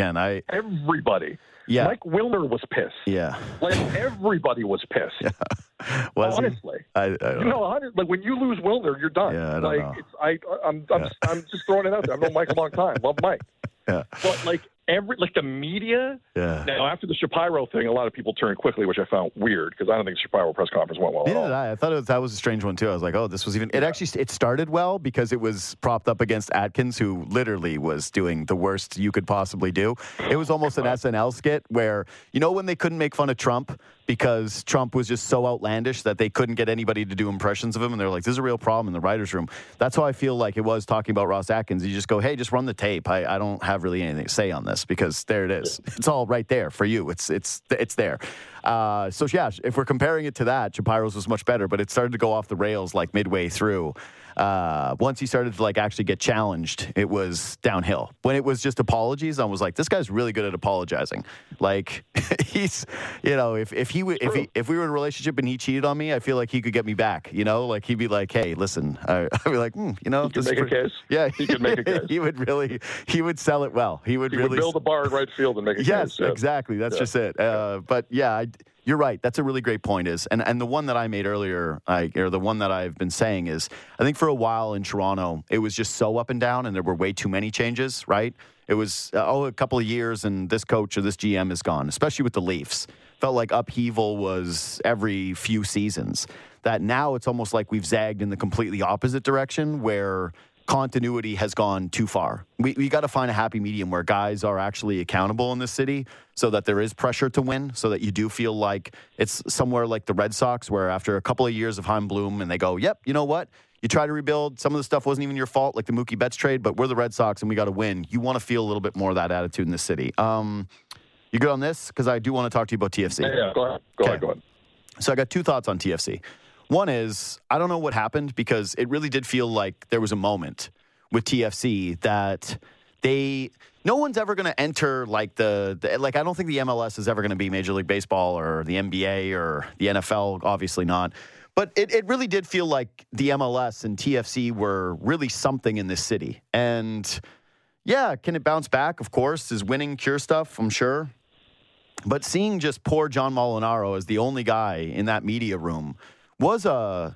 Everybody. Yeah. Mike Wilner was pissed. Yeah. Everybody was pissed. Yeah. Honestly. I don't know. When you lose Wilner, you're done. Yeah, I don't know. I'm just throwing it out there. I've known Mike a long time. Love Mike. Yeah. But the media. Yeah. Now after the Shapiro thing, a lot of people turned quickly, which I found weird because I don't think the Shapiro press conference went well at all. I thought that was a strange one too. I was like, oh, this was even. It actually started well because it was propped up against Atkins, who literally was doing the worst you could possibly do. It was almost an SNL skit where when they couldn't make fun of Trump because Trump was just so outlandish that they couldn't get anybody to do impressions of him, and they're like, "This is a real problem in the writers' room." That's how I feel like it was talking about Ross Atkins. You just go, "Hey, just run the tape. I don't have really anything to say on this because there it is. It's all right there for you. It's there." So if we're comparing it to that, Shapiro's was much better, but it started to go off the rails midway through. Once he started to actually get challenged, it was downhill. When it was just apologies, I was like, this guy's really good at apologizing. He's, if we were in a relationship and he cheated on me, I feel like he could get me back. He'd be like, hey, listen, I'd be like, he could make a case. Yeah, he could make a case. he would sell it well. He would build a bar in right field and make a case. Yes, exactly. That's just it. But yeah, you're right. That's a really great point. And the one that I made earlier, or the one that I've been saying is, I think for a while in Toronto, it was just so up and down, and there were way too many changes. Right? It was a couple of years, and this coach or this GM is gone. Especially with the Leafs, felt like upheaval was every few seasons. That now it's almost like we've zagged in the completely opposite direction, where continuity has gone too far. We got to find a happy medium where guys are actually accountable in this city so that there is pressure to win, so that you do feel like it's somewhere like the Red Sox, where after a couple of years of Chaim Bloom and they go, yep, you know what? You try to rebuild. Some of the stuff wasn't even your fault, like the Mookie Betts trade, but we're the Red Sox and we got to win. You want to feel a little bit more of that attitude in this city. You good on this? Because I do want to talk to you about TFC. Yeah, go ahead. So I got 2 thoughts on TFC. One is, I don't know what happened because it really did feel like there was a moment with TFC that no one's ever going to enter I don't think the MLS is ever going to be Major League Baseball or the NBA or the NFL, obviously not. But it really did feel like the MLS and TFC were really something in this city. And, yeah, can it bounce back? Of course. Does winning cure stuff? I'm sure. But seeing just poor John Molinaro as the only guy in that media room was a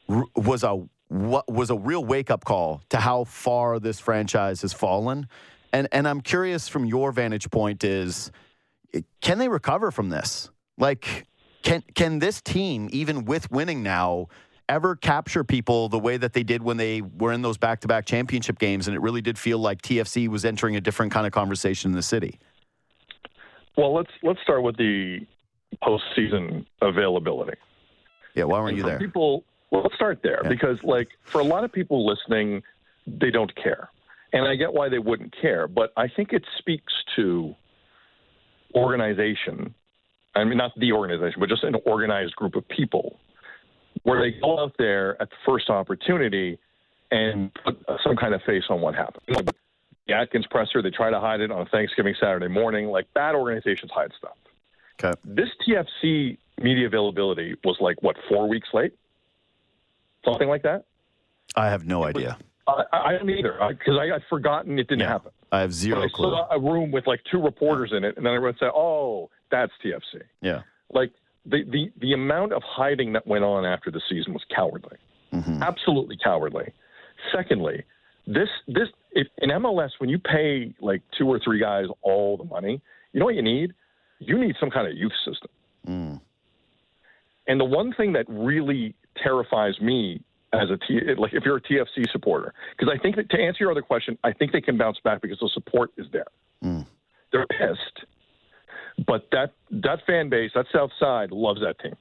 real wake-up call to how far this franchise has fallen. And I'm curious from your vantage point is, can they recover from this? Like, can this team, even with winning now, ever capture people the way that they did when they were in those back-to-back championship games, and it really did feel like TFC was entering a different kind of conversation in the city? Well, let's start with the postseason availability. Yeah, why weren't you there? Well, let's start there because, like, for a lot of people listening, they don't care. And I get why they wouldn't care, but I think it speaks to organization. I mean, not the organization, but just an organized group of people where they go out there at the first opportunity and put some kind of face on what happened. Like the Atkins presser, they try to hide it on Thanksgiving Saturday morning. Like, bad organizations hide stuff. Okay. This TFC media availability was like, 4 weeks late? Something like that? I have no idea. I don't either, because I had forgotten it didn't happen. I have zero clue. I saw a room with like 2 reporters in it, and then everyone said, "Oh, that's TFC." Yeah. Like the amount of hiding that went on after the season was cowardly, absolutely cowardly. Secondly, this if in MLS, when you pay like 2 or 3 guys all the money, you know what you need? You need some kind of youth system. And the one thing that really terrifies me as like if you're a TFC supporter, because I think that, to answer your other question, I think they can bounce back because the support is there. They're pissed, but that fan base, that South Side, loves that team.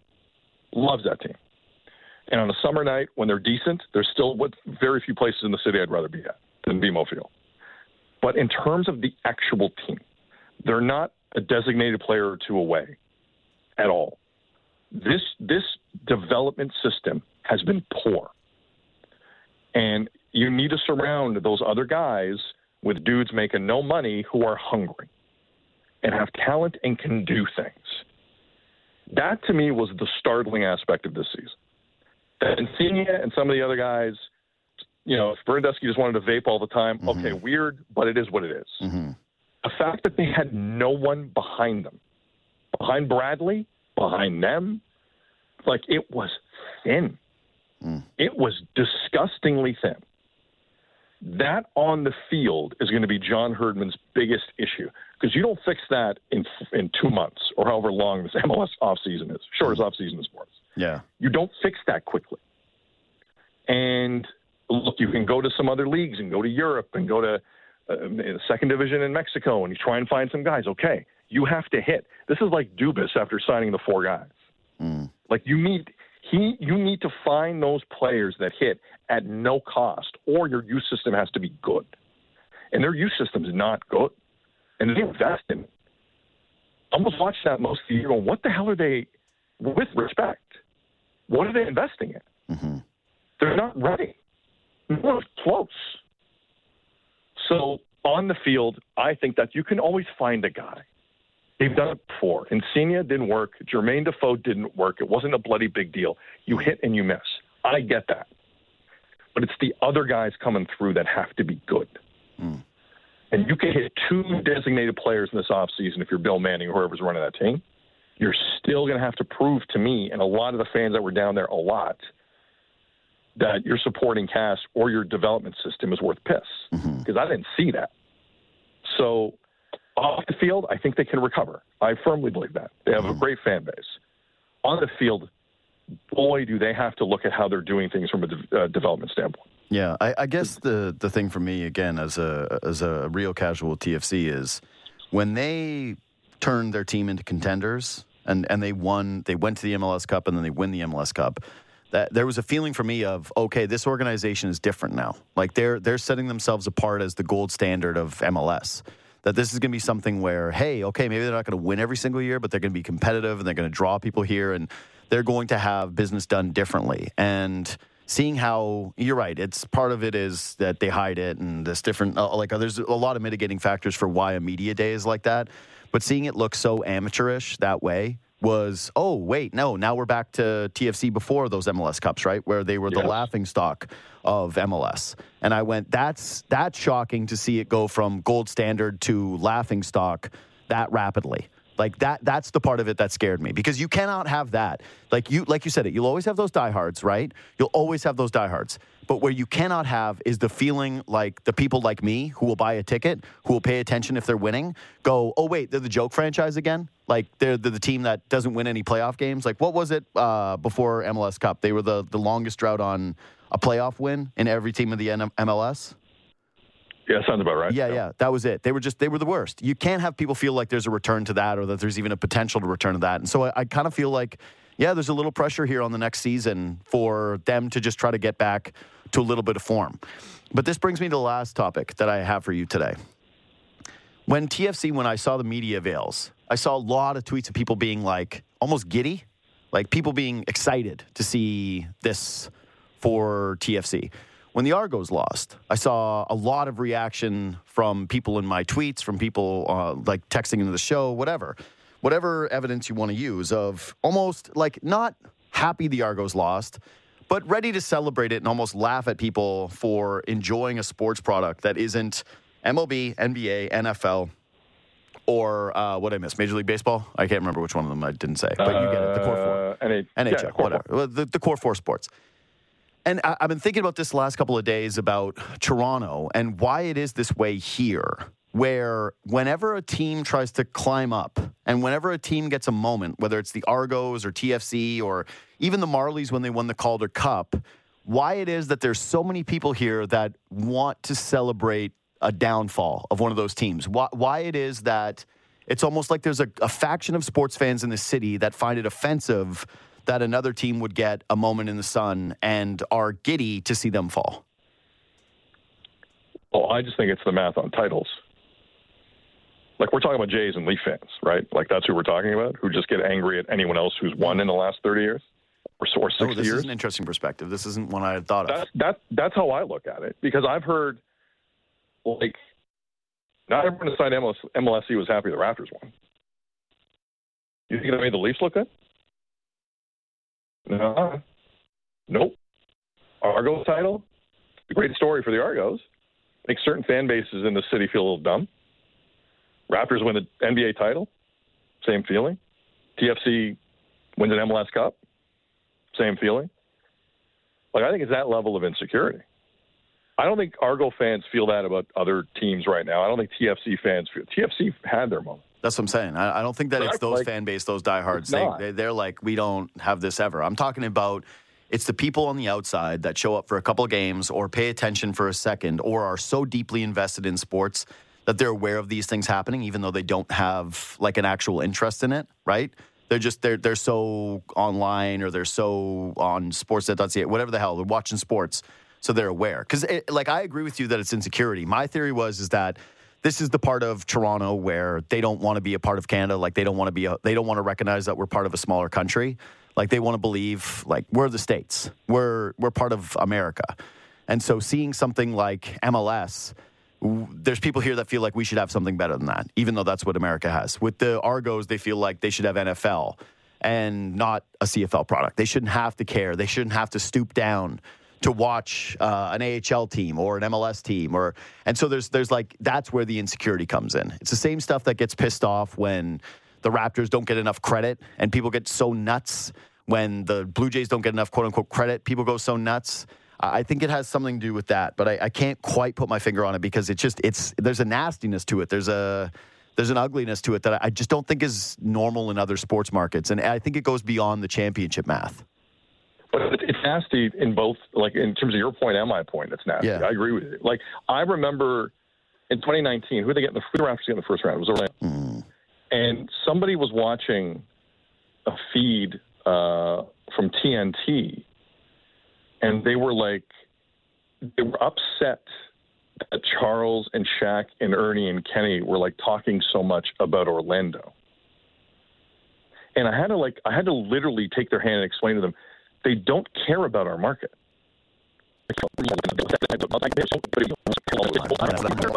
And on a summer night when they're decent, there's still very few places in the city I'd rather be at than BMO Field. But in terms of the actual team, they're not a designated player or 2 away at all. This development system has been poor. And you need to surround those other guys with dudes making no money who are hungry and have talent and can do things. That, to me, was the startling aspect of this season. That Insigne and some of the other guys, you know, if Bernardeschi just wanted to vape all the time, okay, weird, but it is what it is. The fact that they had no one behind them, behind Bradley, behind them, like, it was thin. It was disgustingly thin. That on the field is going to be John Herdman's biggest issue, because you don't fix that in 2 months or however long this MLS offseason is. Shortest offseason in sports. Yeah. You don't fix that quickly. And look, you can go to some other leagues and go to Europe and go to the second division in Mexico and you try and find some guys. Okay, you have to hit. This is like Dubas after signing the 4 guys. Like, you need to find those players that hit at no cost, or your youth system has to be good. And their youth system is not good. And they invest in it. I almost watched that most of the year going, what the hell are they, with respect, what are they investing in? They're not ready. No one's close. So on the field, I think that you can always find a guy. They've done it before. Insigne didn't work. Jermaine Defoe didn't work. It wasn't a bloody big deal. You hit and you miss. I get that. But it's the other guys coming through that have to be good. And you can hit 2 designated players in this offseason if you're Bill Manning or whoever's running that team. You're still going to have to prove to me and a lot of the fans that were down there a lot that your supporting cast or your development system is worth piss. Because I didn't see that. So off the field, I think they can recover. I firmly believe that. They have a great fan base. On the field, boy, do they have to look at how they're doing things from a development standpoint. Yeah, I guess the thing for me, again, as a real casual TFC is when they turned their team into contenders and they went to the MLS Cup and then they win the MLS Cup, that there was a feeling for me of, okay, this organization is different now. Like, they're setting themselves apart as the gold standard of MLS. That this is going to be something where, hey, okay, maybe they're not going to win every single year, but they're going to be competitive and they're going to draw people here and they're going to have business done differently. And seeing how, you're right, it's part of it is that they hide it and this different, there's a lot of mitigating factors for why a media day is like that. But seeing it look so amateurish that way was, oh, wait, no, now we're back to TFC before those MLS Cups, right? Where they were the laughing stock of MLS. And I went, that's shocking to see it go from gold standard to laughing stock that rapidly. Like that's the part of it that scared me, because you cannot have that. Like you said it, you'll always have those diehards, right? You'll always have those diehards. But where you cannot have is the feeling like the people like me who will buy a ticket, who will pay attention if they're winning, go, oh, wait, they're the joke franchise again? Like they're the team that doesn't win any playoff games? Like what was it before MLS Cup? They were the longest drought on a playoff win in every team of the MLS? Yeah, sounds about right. Yeah, that was it. They were the worst. You can't have people feel like there's a return to that, or that there's even a potential to return to that. And so I kind of feel like, yeah, there's a little pressure here on the next season for them to just try to get back to a little bit of form. But this brings me to the last topic that I have for you today. When I saw the media avails, I saw a lot of tweets of people being like almost giddy, like people being excited to see this for TFC. When the Argos lost, I saw a lot of reaction from people in my tweets, from people like texting into the show, whatever evidence you want to use, of almost like not happy the Argos lost, but ready to celebrate it and almost laugh at people for enjoying a sports product that isn't MLB, NBA, NFL, or what I missed, Major League Baseball? I can't remember which one of them I didn't say, but you get it, the core four. NHL, whatever, the core four sports. And I've been thinking about this the last couple of days about Toronto and why it is this way here, where whenever a team tries to climb up and whenever a team gets a moment, whether it's the Argos or TFC or even the Marlies when they won the Calder Cup, why it is that there's so many people here that want to celebrate a downfall of one of those teams. Why it is that it's almost like there's a faction of sports fans in the city that find it offensive that another team would get a moment in the sun and are giddy to see them fall. Well, I just think it's the math on titles. Like, we're talking about Jays and Leaf fans, right? Like, that's who we're talking about, who just get angry at anyone else who's won in the last 30 years or 60 years. This is an interesting perspective. This isn't one I had thought of. That's how I look at it, because I've heard, like, not everyone inside MLSE was happy the Raptors won. You think it made the Leafs look good? No. Nope. Argos title, a great story for the Argos. Makes certain fan bases in the city feel a little dumb. Raptors win the NBA title, same feeling. TFC wins an MLS Cup, same feeling. Like, I think it's that level of insecurity. I don't think Argo fans feel that about other teams right now. I don't think TFC fans feel. TFC had their moment. That's what I'm saying. I don't think that it's those fan base, those diehards. They're like, we don't have this ever. I'm talking about it's the people on the outside that show up for a couple of games or pay attention for a second or are so deeply invested in sports that they're aware of these things happening, even though they don't have like an actual interest in it, right? They're so online or they're so on sportsnet.ca, whatever the hell, they're watching sports, so they're aware. Because like, I agree with you that it's insecurity. My theory is that this is the part of Toronto where they don't want to be a part of Canada. Like, they don't want to recognize that we're part of a smaller country. Like, they want to believe like we're the States. We're part of America. And so seeing something like MLS, there's people here that feel like we should have something better than that, even though that's what America has. With the Argos, they feel like they should have NFL and not a CFL product. They shouldn't have to care. They shouldn't have to stoop down to watch an AHL team or an MLS team, and so there's like, that's where the insecurity comes in. It's the same stuff that gets pissed off when the Raptors don't get enough credit, and people get so nuts when the Blue Jays don't get enough quote unquote credit. People go so nuts. I think it has something to do with that, but I can't quite put my finger on it because there's a nastiness to it. There's an ugliness to it that I just don't think is normal in other sports markets, and I think it goes beyond the championship math. But it's nasty in both, like, in terms of your point and my point, it's nasty. Yeah. I agree with you. Like, I remember in 2019, who the Raptors get in the first round? It was Orlando. Mm. And somebody was watching a feed from TNT, and they were upset that Charles and Shaq and Ernie and Kenny were, like, talking so much about Orlando. And I had to literally take their hand and explain to them, they don't care about our market.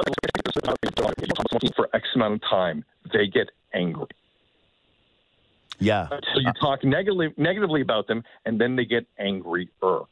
For X amount of time, they get angry. Yeah. So you talk negatively about them, and then they get angrier.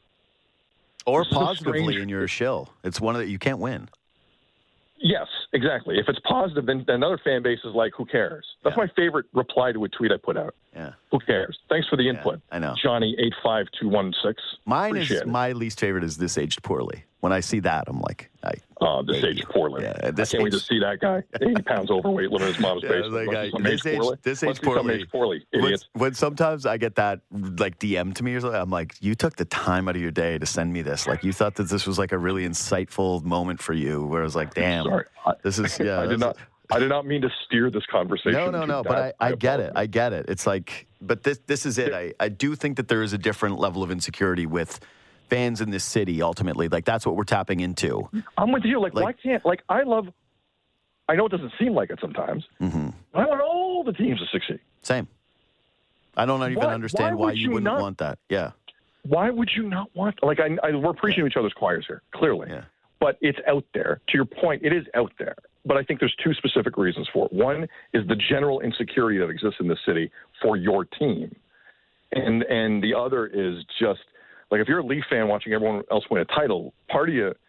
Or positively in your shill. It's one of the, you can't win. Yes, exactly. If it's positive, then another fan base is like, who cares? That's my favorite reply to a tweet I put out. Yeah. Who cares? Thanks for the input. I know. Johnny85216. Mine is, my least favorite is this aged poorly. When I see that, I'm like, this aged poorly. Yeah, I can't wait to see that guy. 80 pounds overweight, living in his mom's basement. This aged poorly. Idiots. When sometimes I get that like DM to me or something, I'm like, you took the time out of your day to send me this. Like, you thought that this was like a really insightful moment for you. Where I was like, damn, this is I did not mean to steer this conversation. No. But I get it. I get it. It's like, but this is it. I do think that there is a different level of insecurity with fans in this city. Ultimately, like that's what we're tapping into. I'm with you. Like why can't I know it doesn't seem like it sometimes. Mm-hmm. I want all the teams to succeed. Same. I don't even understand why you wouldn't want that. Yeah. Why would you not want? Like we're preaching to each other's choirs here, clearly. Yeah. But it's out there. To your point, it is out there. But I think there's two specific reasons for it. One is the general insecurity that exists in the city for your team, and the other is just like if you're a Leaf fan watching everyone else win a title, part of you,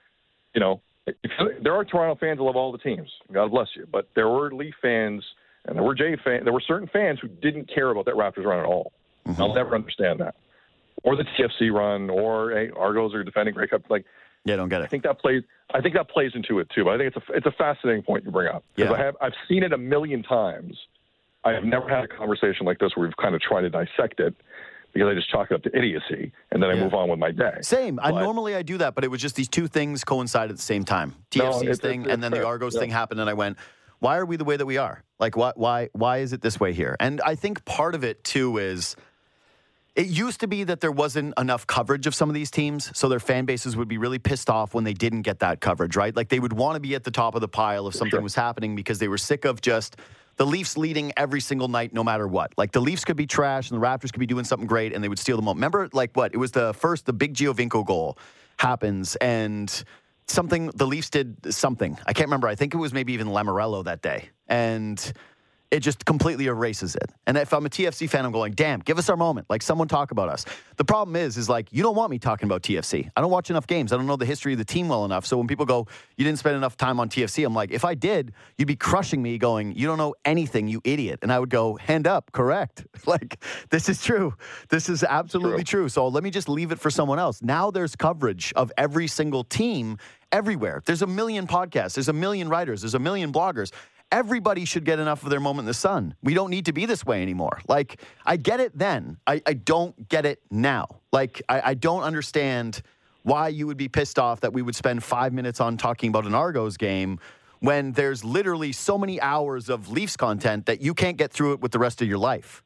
there are Toronto fans that love all the teams. God bless you. But there were Leaf fans and there were Jay fans. There were certain fans who didn't care about that Raptors run at all. Mm-hmm. I'll never understand that. Or the TFC run, or Argos are defending Grey Cup. Like, yeah, don't get it. I think that plays into it too. But I think it's a fascinating point you bring up. Because I've seen it a million times. I have never had a conversation like this where we've kind of tried to dissect it, because I just chalk it up to idiocy and then I move on with my day. Same. Normally I do that, but it was just these two things coincided at the same time. TFC's thing and then the Argos thing happened, and I went, why are we the way that we are? Like, why is it this way here? And I think part of it too is it used to be that there wasn't enough coverage of some of these teams, so their fan bases would be really pissed off when they didn't get that coverage, right? Like they would want to be at the top of the pile if something was happening, because they were sick of just the Leafs leading every single night, no matter what. Like the Leafs could be trash and the Raptors could be doing something great and they would steal the moment. Remember, it was the big Giovinco goal happens and the Leafs did something. I can't remember. I think it was maybe even Lamoriello that day. And it just completely erases it. And if I'm a TFC fan, I'm going, damn, give us our moment. Like, someone talk about us. The problem is like, you don't want me talking about TFC. I don't watch enough games. I don't know the history of the team well enough. So when people go, you didn't spend enough time on TFC, I'm like, if I did, you'd be crushing me going, you don't know anything, you idiot. And I would go, hand up, correct. Like, this is true. This is absolutely true. So let me just leave it for someone else. Now there's coverage of every single team everywhere. There's a million podcasts. There's a million writers. There's a million bloggers. Everybody should get enough of their moment in the sun. We don't need to be this way anymore. Like, I get it then. I don't get it now. Like, I don't understand why you would be pissed off that we would spend 5 minutes on talking about an Argos game when there's literally so many hours of Leafs content that you can't get through it with the rest of your life.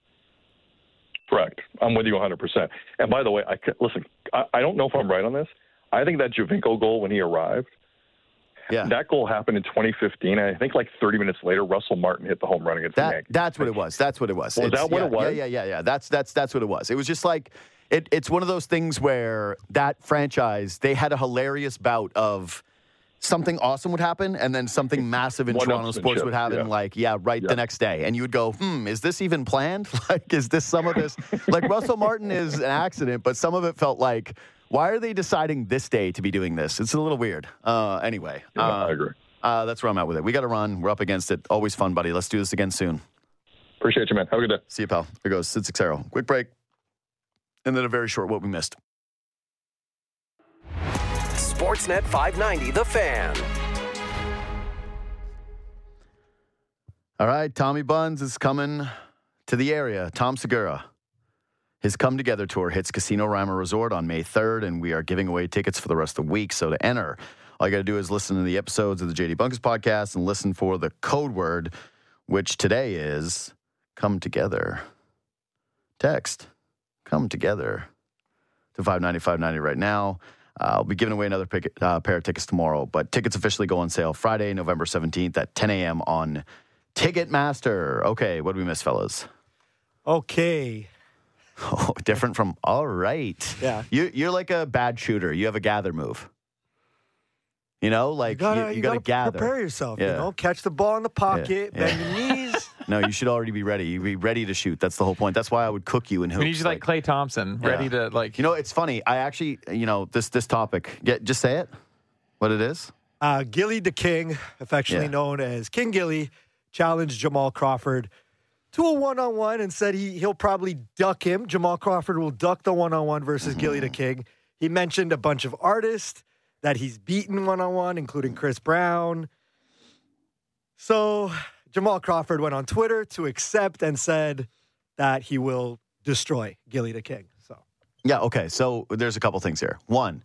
Correct. I'm with you 100%. And by the way, I don't know if I'm right on this. I think that Giovinco goal when he arrived, that goal happened in 2015. And I think like 30 minutes later, Russell Martin hit the home run against the Yankees. That's what it was. Was that what it was? Yeah. That's what it was. It was just like, it's one of those things where that franchise, they had a hilarious bout of something awesome would happen and then something massive in Toronto sports would happen the next day. And you would go, is this even planned? Like, is this some of this? Like, Russell Martin is an accident, but some of it felt like, why are they deciding this day to be doing this? It's a little weird. Anyway. I agree. That's where I'm at with it. We got to run. We're up against it. Always fun, buddy. Let's do this again soon. Appreciate you, man. Have a good day. See you, pal. Here goes Sid Sixero. Quick break. And then a very short what we missed. Sportsnet 590, The Fan. All right, Tommy Buns is coming to the area. Tom Segura. His Come Together tour hits Casino Rama Resort on May 3rd, and we are giving away tickets for the rest of the week. So to enter, all you got to do is listen to the episodes of the JD Bunkis podcast and listen for the code word, which today is Come Together. Text Come Together to 590 right now. I'll be giving away another pair of tickets tomorrow, but tickets officially go on sale Friday, November 17th at 10 a.m. on Ticketmaster. Okay, what did we miss, fellas? Okay. Oh, different from all right. Yeah. You're like a bad shooter. You have a gather move. You know, like you gotta gather. Prepare yourself, catch the ball in the pocket, bend your knees. No, you should already be ready. You'd be ready to shoot. That's the whole point. That's why I would cook you in hoops. We need you like Klay Thompson, ready to like. You know, it's funny. I actually, this topic. Just say it. What it is? Gilly the King, affectionately known as King Gilly, challenged Jamal Crawford to a one-on-one and said he'll probably duck him. Jamal Crawford will duck the one-on-one versus Gilly the King. He mentioned a bunch of artists that he's beaten one-on-one, including Chris Brown. So Jamal Crawford went on Twitter to accept and said that he will destroy Gilly the King. So yeah, okay. So there's a couple things here. One,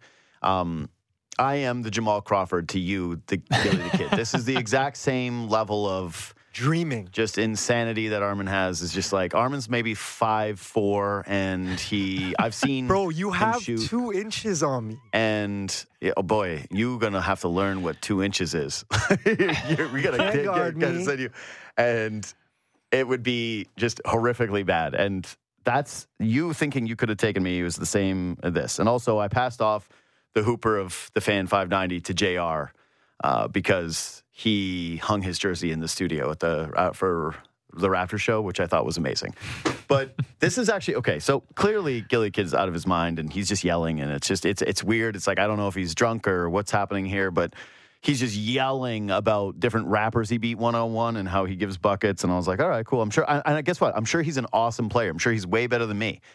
I am the Jamal Crawford to you, the Gilly the Kid. This is the exact same level of dreaming, just insanity that Armin has. Is just like Armin's maybe 5'4", and I've seen bro, you have shoot, 2 inches on me, and oh boy, you're gonna have to learn what 2 inches is. We gotta guard me. send you, and it would be just horrifically bad. And that's you thinking you could have taken me. It was the same as this, and also I passed off the hooper of the Fan 590 to JR because he hung his jersey in the studio at for the Raptor show, which I thought was amazing. But this is actually okay. So clearly Gilly Kid's out of his mind and he's just yelling, and it's weird. It's like I don't know if he's drunk or what's happening here, but he's just yelling about different rappers he beat one-on-one and how he gives buckets. And I was like, all right, cool. I'm sure. And guess what? I'm sure he's an awesome player. I'm sure he's way better than me.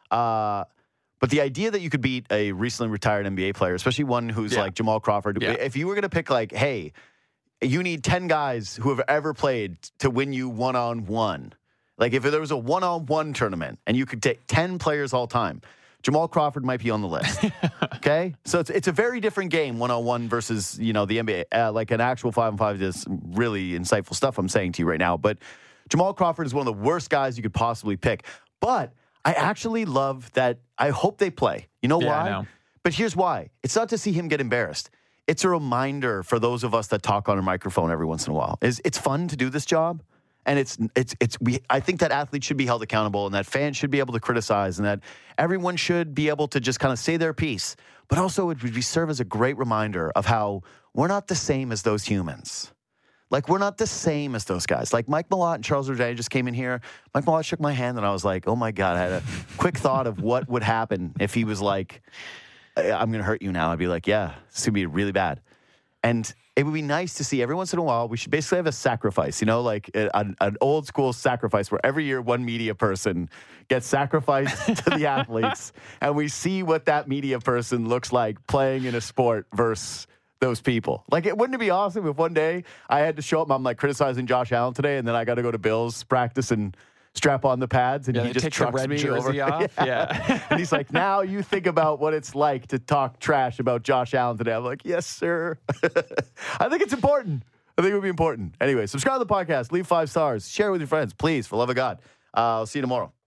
But the idea that you could beat a recently retired NBA player, especially one who's like Jamal Crawford, if you were going to pick like, hey, you need 10 guys who have ever played to win you one-on-one. Like if there was a one-on-one tournament and you could take 10 players all time, Jamal Crawford might be on the list. Okay? So it's a very different game, one-on-one versus, the NBA. Like an actual 5-on-5 is really insightful stuff I'm saying to you right now. But Jamal Crawford is one of the worst guys you could possibly pick. But I actually love that. I hope they play. You know why? I know. But here's why. It's not to see him get embarrassed. It's a reminder for those of us that talk on a microphone every once in a while. It's fun to do this job, and I think that athletes should be held accountable, and that fans should be able to criticize, and that everyone should be able to just kind of say their piece. But also, it would serve as a great reminder of how we're not the same as those humans. Like, we're not the same as those guys. Like, Mike Malott and Charles Jourdain just came in here. Mike Malott shook my hand, and I was like, oh, my God. I had a quick thought of what would happen if he was like, I'm going to hurt you now. I'd be like, yeah, it's going to be really bad. And it would be nice to see every once in a while, we should basically have a sacrifice, like an old school sacrifice where every year one media person gets sacrificed to the athletes, and we see what that media person looks like playing in a sport versus those people. Like, wouldn't it be awesome if one day I had to show up, I'm like criticizing Josh Allen today, and then I got to go to Bill's practice and strap on the pads, and he just trucks me over. Off. Yeah. And he's like, now you think about what it's like to talk trash about Josh Allen today. I'm like, yes, sir. I think it's important. I think it would be important. Anyway, subscribe to the podcast, leave 5 stars, share it with your friends, please, for the love of God. I'll see you tomorrow.